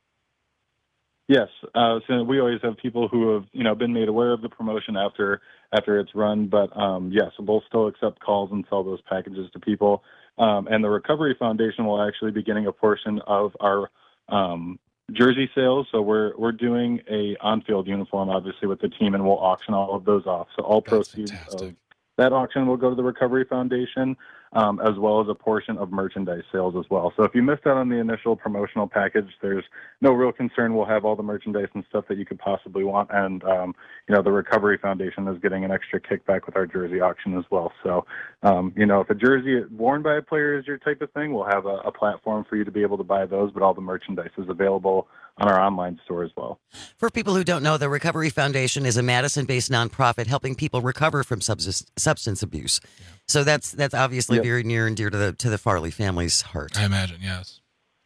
Yes, uh, so we always have people who have, you know, been made aware of the promotion after after it's run. But um, yes, we'll still accept calls and sell those packages to people. Um, and the Recovery Foundation will actually be getting a portion of our um, jersey sales. So we're we're doing a on-field uniform, obviously, with the team, and we'll auction all of those off. So all That's proceeds fantastic. of that auction will go to the Recovery Foundation, um, as well as a portion of merchandise sales as well. So if you missed out on the initial promotional package, there's no real concern. We'll have all the merchandise and stuff that you could possibly want. And, um, you know, the Recovery Foundation is getting an extra kickback with our jersey auction as well. So, um, you know, if a jersey worn by a player is your type of thing, we'll have a, a platform for you to be able to buy those, but all the merchandise is available on our online store as well. For people who don't know, the Recovery Foundation is a Madison-based nonprofit helping people recover from substance substance abuse. Yeah. So that's that's obviously yep. very near and dear to the to the Farley family's heart. I imagine, yes.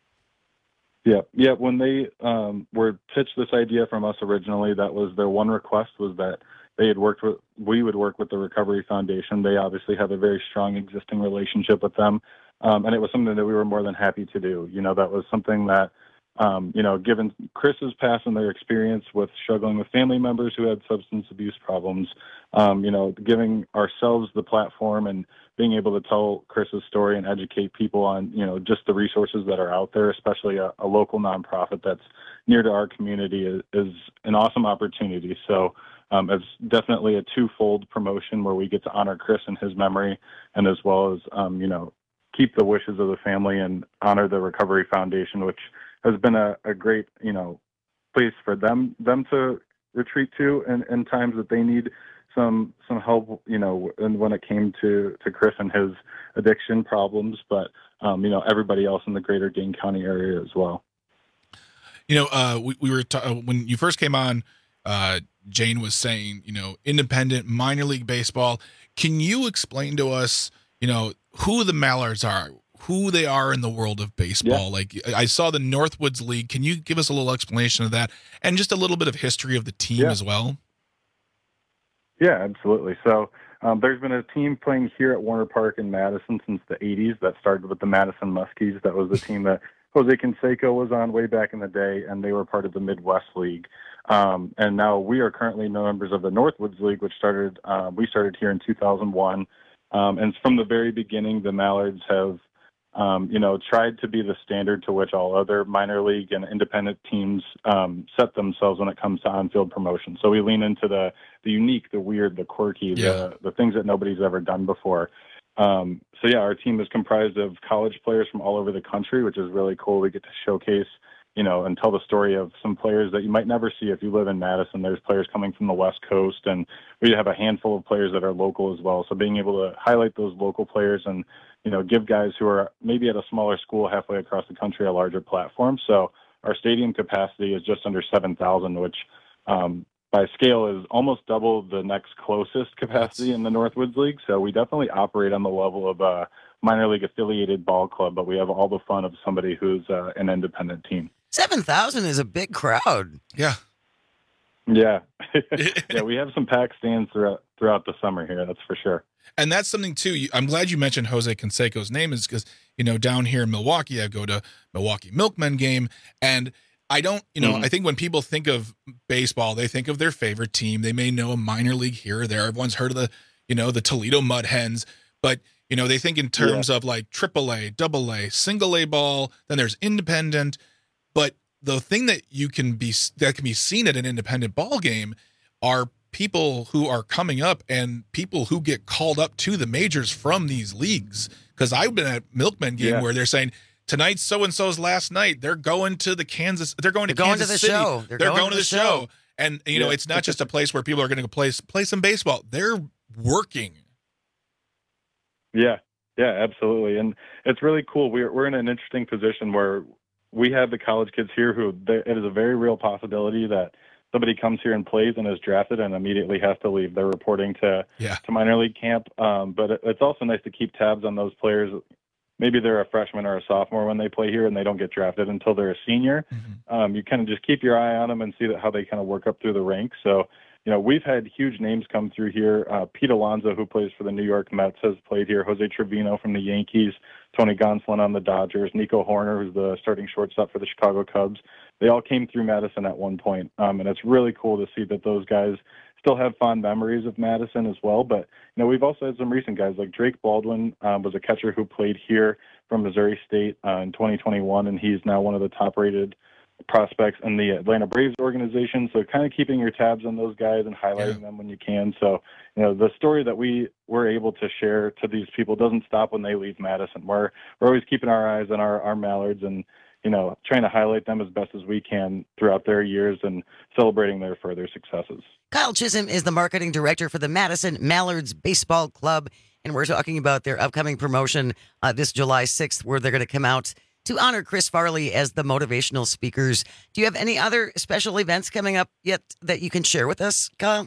Yeah, yeah. When they um, were pitched this idea from us originally, that was their one request, was that they had worked with, we would work with the Recovery Foundation. They obviously have a very strong existing relationship with them, um, and it was something that we were more than happy to do. You know, that was something that, um, you know, given Chris's past and their experience with struggling with family members who had substance abuse problems, um, you know, giving ourselves the platform and being able to tell Chris's story and educate people on, you know, just the resources that are out there, especially a, a local nonprofit that's near to our community, is, is an awesome opportunity. So um, it's definitely a twofold promotion where we get to honor Chris and his memory, and as well as, um, you know, keep the wishes of the family and honor the Recovery Foundation, which has been a, a great, you know, place for them them to retreat to in, in times that they need some some help, you know, and when it came to, to Chris and his addiction problems, but, um, you know, everybody else in the greater Dane County area as well. You know, uh, we, we were, ta- uh, when you first came on, uh, Jane was saying, you know, independent minor league baseball. Can you explain to us, you know, who the Mallards are? Who they are in the world of baseball. Yeah. Like I saw the Northwoods League. Can you give us a little explanation of that and just a little bit of history of the team yeah. as well? Yeah, absolutely. So um, there's been a team playing here at Warner Park in Madison since the eighties that started with the Madison Muskies. That was the team that Jose Canseco was on way back in the day, and they were part of the Midwest League. Um, and now we are currently members of the Northwoods League, which started, uh, we started here in two thousand one. Um, and from the very beginning, the Mallards have Um, you know, tried to be the standard to which all other minor league and independent teams um, set themselves when it comes to on-field promotion. So we lean into the the unique, the weird, the quirky, yeah. the the things that nobody's ever done before. Um, so yeah, our team is comprised of college players from all over the country, which is really cool. We get to showcase, you know, and tell the story of some players that you might never see if you live in Madison. There's players coming from the West Coast, and we have a handful of players that are local as well. So being able to highlight those local players and, you know, give guys who are maybe at a smaller school halfway across the country a larger platform. So our stadium capacity is just under seven thousand, which um, by scale is almost double the next closest capacity in the Northwoods League. So we definitely operate on the level of a minor league affiliated ball club, but we have all the fun of somebody who's uh, an independent team. seven thousand is a big crowd. Yeah. Yeah. Yeah, we have some packed stands throughout throughout the summer here, that's for sure. And that's something, too, I'm glad you mentioned Jose Canseco's name, is because you know, down here in Milwaukee, I go to Milwaukee Milkmen game, and I don't, you know, mm-hmm. I think when people think of baseball, they think of their favorite team. They may know a minor league here or there. Everyone's heard of the, you know, the Toledo Mud Hens, but you know, they think in terms yeah. of like triple A, double A, single A ball, then there's independent. But the thing that you can be, that can be seen at an independent ball game are people who are coming up and people who get called up to the majors from these leagues. Cause I've been at Milkmen game yeah. where they're saying tonight's so-and-so's last night. They're going to the Kansas, they're going to they're Kansas going to the City. Show. They're, they're going, going to the, the show. show. And you know, yeah. it's not just a place where people are going to go play, play some baseball. They're working. Yeah, yeah, absolutely. And it's really cool. We're we're in an interesting position where we have the college kids here who it is a very real possibility that somebody comes here and plays and is drafted and immediately has to leave. They're reporting to yeah. to minor league camp. Um, but it, it's also nice to keep tabs on those players. Maybe they're a freshman or a sophomore when they play here and they don't get drafted until they're a senior. Mm-hmm. Um, you kind of just keep your eye on them and see that how they kind of work up through the ranks. So, you know, we've had huge names come through here. Uh, Pete Alonso, who plays for the New York Mets, has played here. Jose Trevino from the Yankees, Tony Gonsolin on the Dodgers, Nico Horner, who's the starting shortstop for the Chicago Cubs. They all came through Madison at one point. Um, and it's really cool to see that those guys still have fond memories of Madison as well. But, you know, we've also had some recent guys like Drake Baldwin um, was a catcher who played here from Missouri State uh, in twenty twenty-one, and he's now one of the top-rated prospects in the Atlanta Braves organization. So kind of keeping your tabs on those guys and highlighting yeah. them when you can. So, you know, the story that we were able to share to these people doesn't stop when they leave Madison. We're, we're always keeping our eyes on our, our Mallards and, you know, trying to highlight them as best as we can throughout their years and celebrating their further successes. Kyle Chisholm is the marketing director for the Madison Mallards Baseball Club, and we're talking about their upcoming promotion uh, this July sixth, where they're going to come out to honor Chris Farley as the motivational speakers. Do you have any other special events coming up yet that you can share with us, Kyle?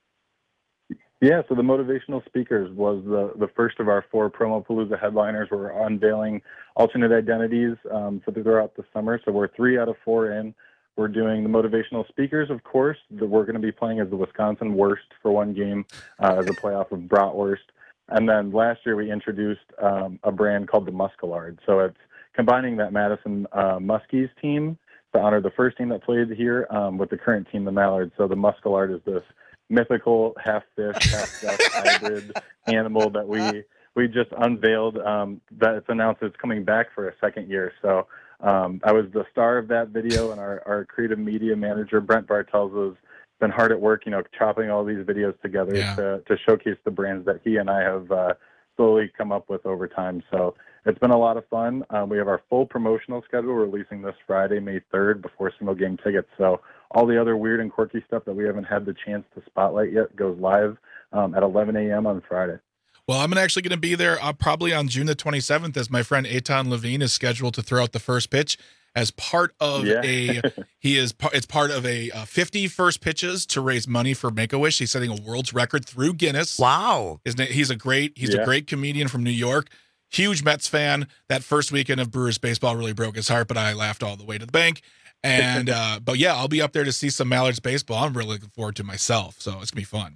Yeah, so the motivational speakers was the, the first of our four Promopalooza headliners. We're unveiling alternate identities um, for throughout the summer. So we're three out of four in. We're doing the motivational speakers, of course. The, we're going to be playing as the Wisconsin Worst for one game uh, as a playoff of Bratwurst. And then last year we introduced um, a brand called the Muscalard. So it's combining that Madison uh, Muskies team to honor the first team that played here um, with the current team, the Mallards. So the Muscalard is this mythical half fish, half duck hybrid animal that we we just unveiled. Um, that it's announced it's coming back for a second year. So um, I was the star of that video, and our, our creative media manager Brent Bartels has been hard at work, you know, chopping all these videos together yeah. to to showcase the brands that he and I have uh, slowly come up with over time. So it's been a lot of fun. Um, we have our full promotional schedule releasing this Friday, May third, before single game tickets. So all the other weird and quirky stuff that we haven't had the chance to spotlight yet goes live um, at eleven a.m. on Friday. Well, I'm actually going to be there uh, probably on June the twenty-seventh, as my friend Eitan Levine is scheduled to throw out the first pitch as part of yeah. a, he is, it's part of a uh, fifty first pitches to raise money for Make-A-Wish. He's setting a world's record through Guinness. Wow. Isn't it? He's a great, he's yeah. a great comedian from New York. Huge Mets fan. That first weekend of Brewers baseball really broke his heart, but I laughed all the way to the bank. And, uh, but yeah, I'll be up there to see some Mallards baseball. I'm really looking forward to myself. So it's gonna be fun.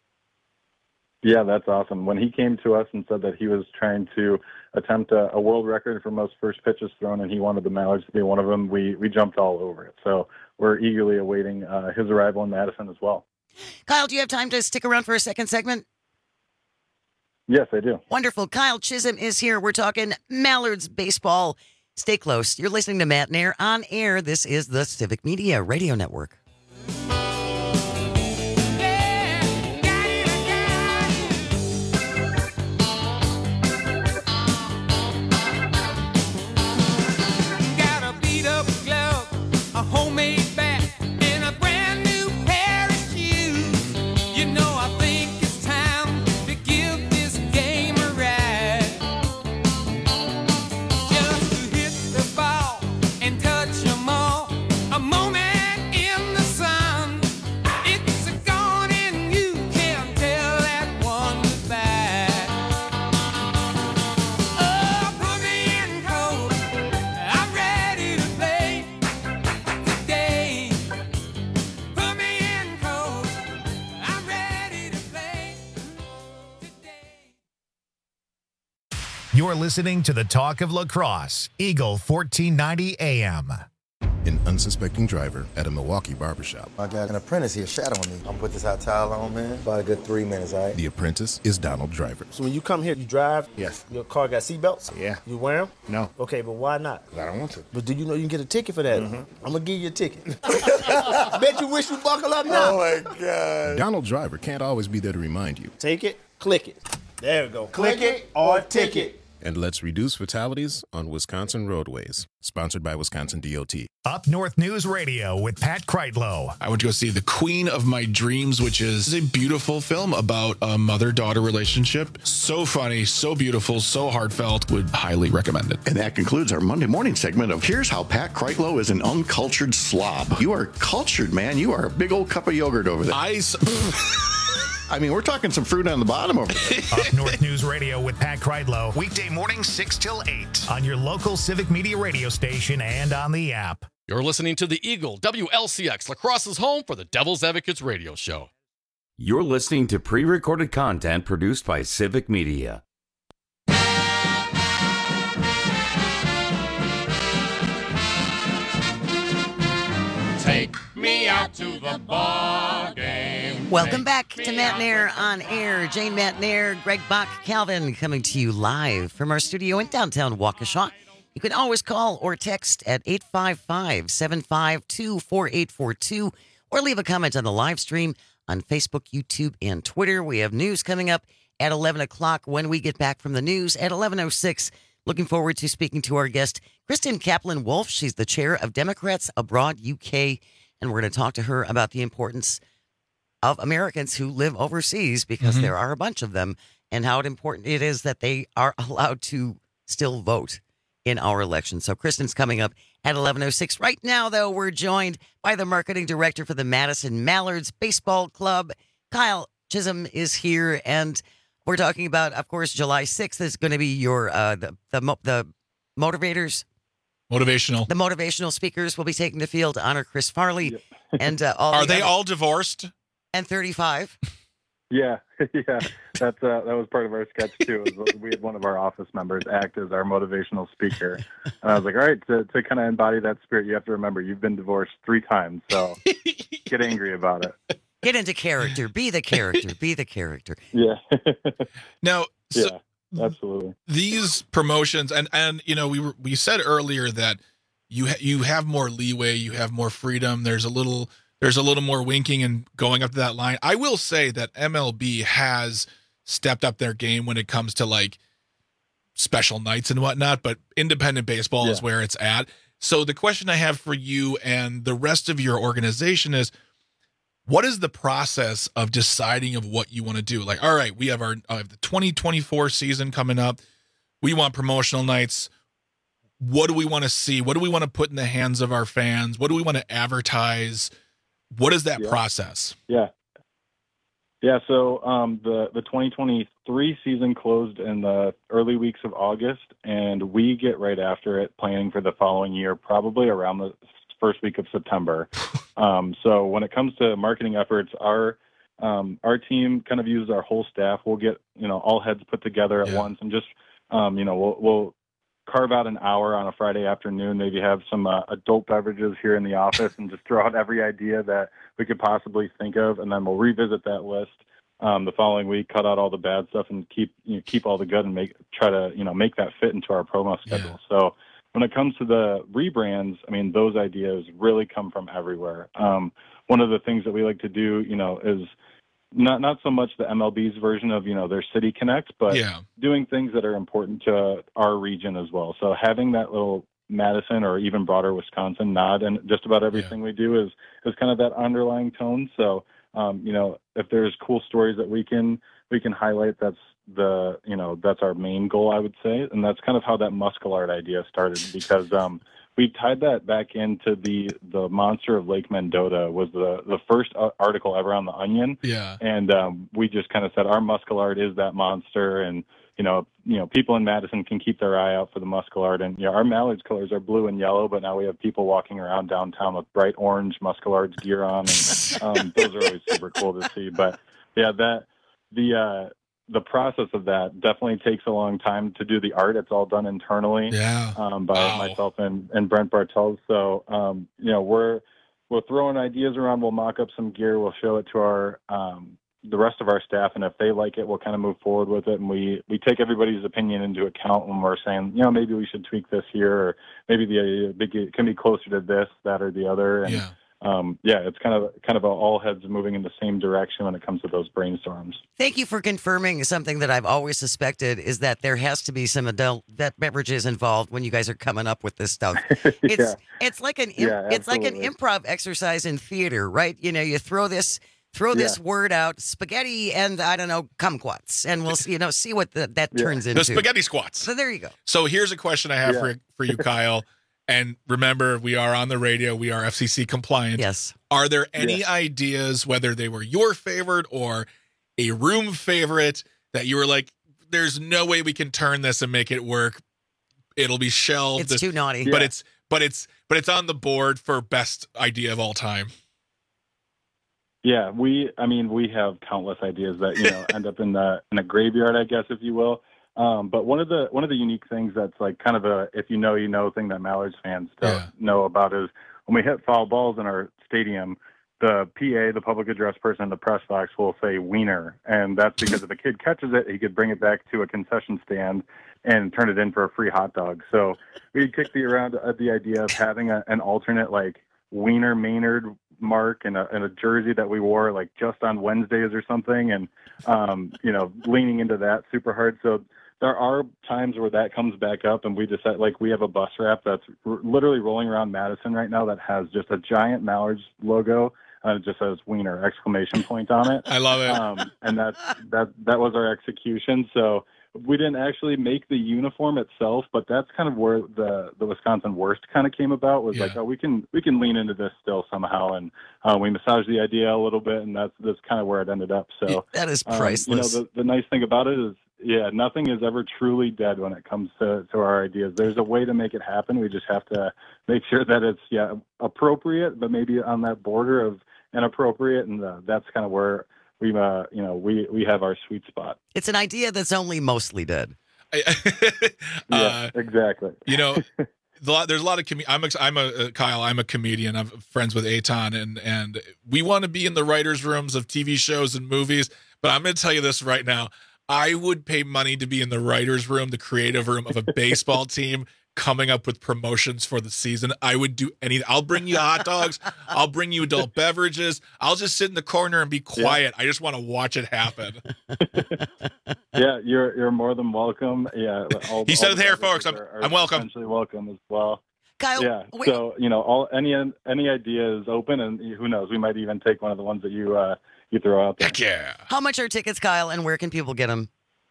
Yeah, that's awesome. When he came to us and said that he was trying to attempt a, a world record for most first pitches thrown and he wanted the Mallards to be one of them, we, we jumped all over it. So we're eagerly awaiting uh, his arrival in Madison as well. Kyle, do you have time to stick around for a second segment? Yes, I do. Wonderful. Kyle Chisholm is here. We're talking Mallards baseball. Stay close. You're listening to Matt and Air on air. This is the Civic Media Radio Network. In the You're listening to the Talk of Lacrosse, Eagle fourteen ninety A M. An unsuspecting driver at a Milwaukee barbershop. I got an apprentice here shadowing me. I'm gonna put this hot towel on, man. About a good three minutes, all right? The apprentice is Donald Driver. So when you come here, you drive? Yes. Your car got seatbelts? Yeah. You wear them? No. Okay, but why not? I don't want to. But do you know you can get a ticket for that? Mm-hmm. I'm gonna give you a ticket. Bet you wish you buckle up now. Oh my God. Donald Driver can't always be there to remind you. Take it, click it. There we go. Click, click it or ticket. And let's reduce fatalities on Wisconsin roadways. Sponsored by Wisconsin D O T. Up North News Radio with Pat Kreitlow. I went to go see The Queen of My Dreams, which is a beautiful film about a mother-daughter relationship. So funny, so beautiful, so heartfelt. Would highly recommend it. And that concludes our Monday morning segment of Here's How Pat Kreitlow is an Uncultured Slob. You are cultured, man. You are a big old cup of yogurt over there. I... I mean, we're talking some fruit on the bottom over there. Up North News Radio with Pat Kreitlow. Weekday mornings six till eight on your local Civic Media radio station and on the app. You're listening to the Eagle W L C X, Lacrosse's home for the Devil's Advocates radio show. You're listening to pre-recorded content produced by Civic Media. Take me out to the ball game. Welcome back to Matt Nair on Air. Jane Matt Nair, Greg Bach, Calvin coming to you live from our studio in downtown Waukesha. You can always call or text at eight five five, seven five two, four eight four two or leave a comment on the live stream on Facebook, YouTube, and Twitter. We have news coming up at eleven o'clock when we get back from the news at eleven oh six. Looking forward to speaking to our guest, Kristen Kaplan-Wolf. She's the chair of Democrats Abroad U K, and we're going to talk to her about the importance of Americans who live overseas, because mm-hmm. there are a bunch of them, and how important it is that they are allowed to still vote in our election. So Kristen's coming up at eleven oh six. Right now, though, we're joined by the marketing director for the Madison Mallards Baseball Club. Kyle Chisholm is here, and we're talking about, of course, July sixth is going to be your uh, the the the motivators. Motivational. The motivational speakers will be taking the field to honor Chris Farley. Yep. And uh, all are the they other, all divorced? And thirty-five. Yeah, yeah. That's uh, that was part of our sketch too. It was, we had one of our office members act as our motivational speaker, and I was like, all right, to to kind of embody that spirit, you have to remember you've been divorced three times, so get angry about it. Get into character. Be the character. Be the character. Yeah. Now, so yeah, absolutely. These promotions, and and you know, we were we said earlier that you ha- you have more leeway, you have more freedom. There's a little there's a little more winking and going up to that line. I will say that M L B has stepped up their game when it comes to like special nights and whatnot, but independent baseball yeah. is where it's at. So the question I have for you and the rest of your organization is, what is the process of deciding of what you want to do? Like, all right, we have our uh, the twenty twenty-four season coming up. We want promotional nights. What do we want to see? What do we want to put in the hands of our fans? What do we want to advertise? What is that yeah. process? Yeah. Yeah, so um, the, the twenty twenty-three season closed in the early weeks of August, and we get right after it planning for the following year, probably around the first week of September. Um, so when it comes to marketing efforts, our um, our team kind of uses our whole staff. We'll get, you know, all heads put together at yeah. once, and just, um, you know, we'll, we'll carve out an hour on a Friday afternoon, maybe have some uh, adult beverages here in the office and just throw out every idea that we could possibly think of. And then we'll revisit that list um, the following week, cut out all the bad stuff and keep, you know, keep all the good and make, try to, you know, make that fit into our promo schedule. Yeah. So when it comes to the rebrands, I mean, those ideas really come from everywhere. Um, one of the things that we like to do, you know, is not not so much the M L B's version of, you know, their City Connect, but yeah. doing things that are important to our region as well. So having that little Madison or even broader Wisconsin nod and just about everything yeah. we do is is kind of that underlying tone. So, um, you know, if there's cool stories that we can we can highlight, that's the, you know, that's our main goal, I would say. And that's kind of how that Muscle-Art idea started, because um, we tied that back into the, the monster of Lake Mendota was the, the first article ever on The Onion. Yeah. And um, we just kind of said our Muscle-Art is that monster. And, you know, you know, people in Madison can keep their eye out for the Muscle-Art. And yeah, our Mallards colors are blue and yellow, but now we have people walking around downtown with bright orange Muscle-Arts gear on. And um, those are always super cool to see. But yeah, that, the, uh, the process of that definitely takes a long time to do the art. It's all done internally yeah. um, by wow. myself and, and Brent Bartels. So, um, you know, we're, we're throwing ideas around. We'll mock up some gear. We'll show it to our, um, the rest of our staff. And if they like it, we'll kind of move forward with it. And we, we take everybody's opinion into account when we're saying, you know, maybe we should tweak this here, or maybe the, the it can be closer to this, that, or the other. And, yeah. Um, yeah, it's kind of kind of all heads moving in the same direction when it comes to those brainstorms. Thank you for confirming something that I've always suspected, is that there has to be some adult beverages involved when you guys are coming up with this stuff. It's yeah. it's like an yeah, it's like an improv exercise in theater, right? You know, you throw this throw this yeah. word out, spaghetti and I don't know, kumquats, and we'll see, you know see what the, that yeah. turns into. The spaghetti squats. So there you go. So here's a question I have yeah. for for you, Kyle. And remember, we are on the radio. We are F C C compliant. Yes. Are there any yeah. ideas, whether they were your favorite or a room favorite, that you were like, there's no way we can turn this and make it work? It'll be shelved. It's too naughty. But yeah. it's but it's but it's on the board for best idea of all time. Yeah, we. I mean, we have countless ideas that you know end up in the in a graveyard, I guess, if you will. Um, but one of the one of the unique things that's like kind of a if you know you know thing that Mallards fans don't Yeah. know about is when we hit foul balls in our stadium, the P A, the public address person in the press box, will say wiener, and that's because if a kid catches it, he could bring it back to a concession stand and turn it in for a free hot dog. So we kicked the around at the idea of having a, an alternate like Wiener Maynard mark and a, and a jersey that we wore like just on Wednesdays or something, and um, you know leaning into that super hard. So there are times where that comes back up, and we decide, like, we have a bus wrap that's r- literally rolling around Madison right now that has just a giant Mallards logo, and it just says Wiener exclamation point on it. I love it. Um, and that's, that, that was our execution. So we didn't actually make the uniform itself, but that's kind of where the, the Wisconsin worst kind of came about, was Yeah. like, oh, we can, we can lean into this still somehow. And uh, we massaged the idea a little bit, and that's, that's kind of where it ended up. So That is um, priceless. you know, the, the nice thing about it is, yeah, nothing is ever truly dead when it comes to, to our ideas. There's a way to make it happen. We just have to make sure that it's, yeah, appropriate, but maybe on that border of inappropriate. And uh, that's kind of where we, uh, you know, we, we have our sweet spot. It's an idea that's only mostly dead. I, Yeah, uh, exactly. you know, the lot, there's a lot of com- I'm a, I'm a uh, Kyle. I'm a comedian. I'm friends with Eitan, and and we want to be in the writers' rooms of T V shows and movies. But I'm going to tell you this right now. I would pay money to be in the writers' room, the creative room of a baseball team coming up with promotions for the season. I would do anything. I'll bring you hot dogs. I'll bring you adult beverages. I'll just sit in the corner and be quiet. Yeah. I just want to watch it happen. Yeah, you're you're more than welcome. Yeah, all, he said all it here, folks. I'm, are, are I'm welcome. Essentially welcome as well. Kyle, yeah. wait. So you know, all any any idea is open, and who knows, we might even take one of the ones that you uh, you throw out there. Heck yeah. How much are tickets, Kyle, and where can people get them?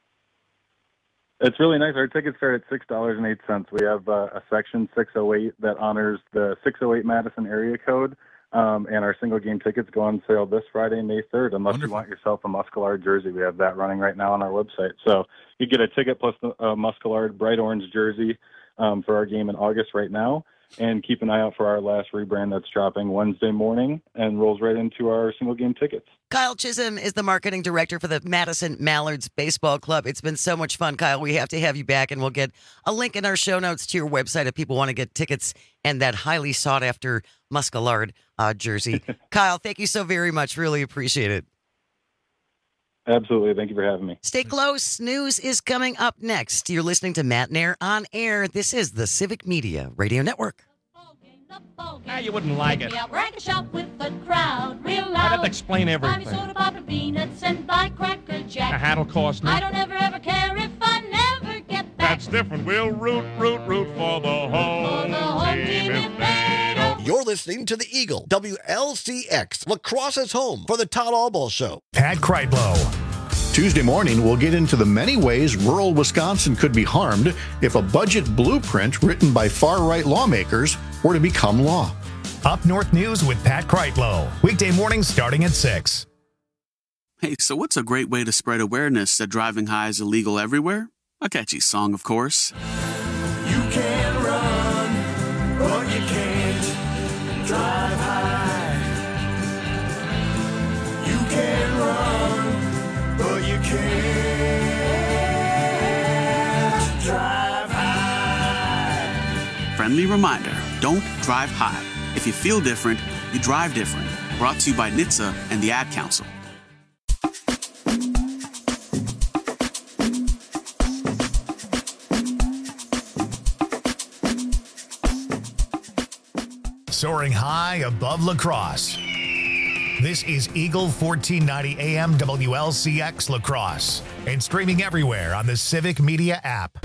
It's really nice. Our tickets start at six dollars and eight cents. We have uh, a section six oh eight that honors the six oh eight Madison area code, um, and our single game tickets go on sale this Friday, May third. Unless Wonderful. you want yourself a Muscalard jersey, we have that running right now on our website. So you get a ticket plus a uh, Muscalard bright orange jersey um, for our game in August right now. And keep an eye out for our last rebrand that's dropping Wednesday morning and rolls right into our single game tickets. Kyle Chisholm is the marketing director for the Madison Mallards Baseball Club. It's been so much fun, Kyle. We have to have you back, and we'll get a link in our show notes to your website if people want to get tickets and that highly sought-after Muscalard uh, jersey. Kyle, thank you so very much. Really appreciate it. Absolutely. Thank you for having me. Stay close. News is coming up next. You're listening to Matt Nair on air. This is the Civic Media Radio Network. Now you wouldn't like it. Rank a shop with the crowd, real loud. I'd have to explain everything. Buy me soda pop and peanuts and buy Cracker Jack. A hat'll cost me. I don't ever, ever care if I never get back. That's different. We'll root, root, root for the home, For the home team if they don't. You're listening to the Eagle, W L C X, Lacrosse's home for the Todd Albaugh Show. Pat Kreitlow. Tuesday morning, we'll get into the many ways rural Wisconsin could be harmed if a budget blueprint written by far-right lawmakers were to become law. Up North News with Pat Kreitlow. Weekday mornings starting at six. Hey, so what's a great way to spread awareness that driving high is illegal everywhere? A catchy song, of course. You can run, but you can't drive high. You can run, but you can't friendly reminder, don't drive high. If you feel different, you drive different. Brought to you by N H T S A and the Ad Council. Soaring high above La Crosse. This is Eagle fourteen ninety A M W L C X La Crosse and streaming everywhere on the Civic Media app.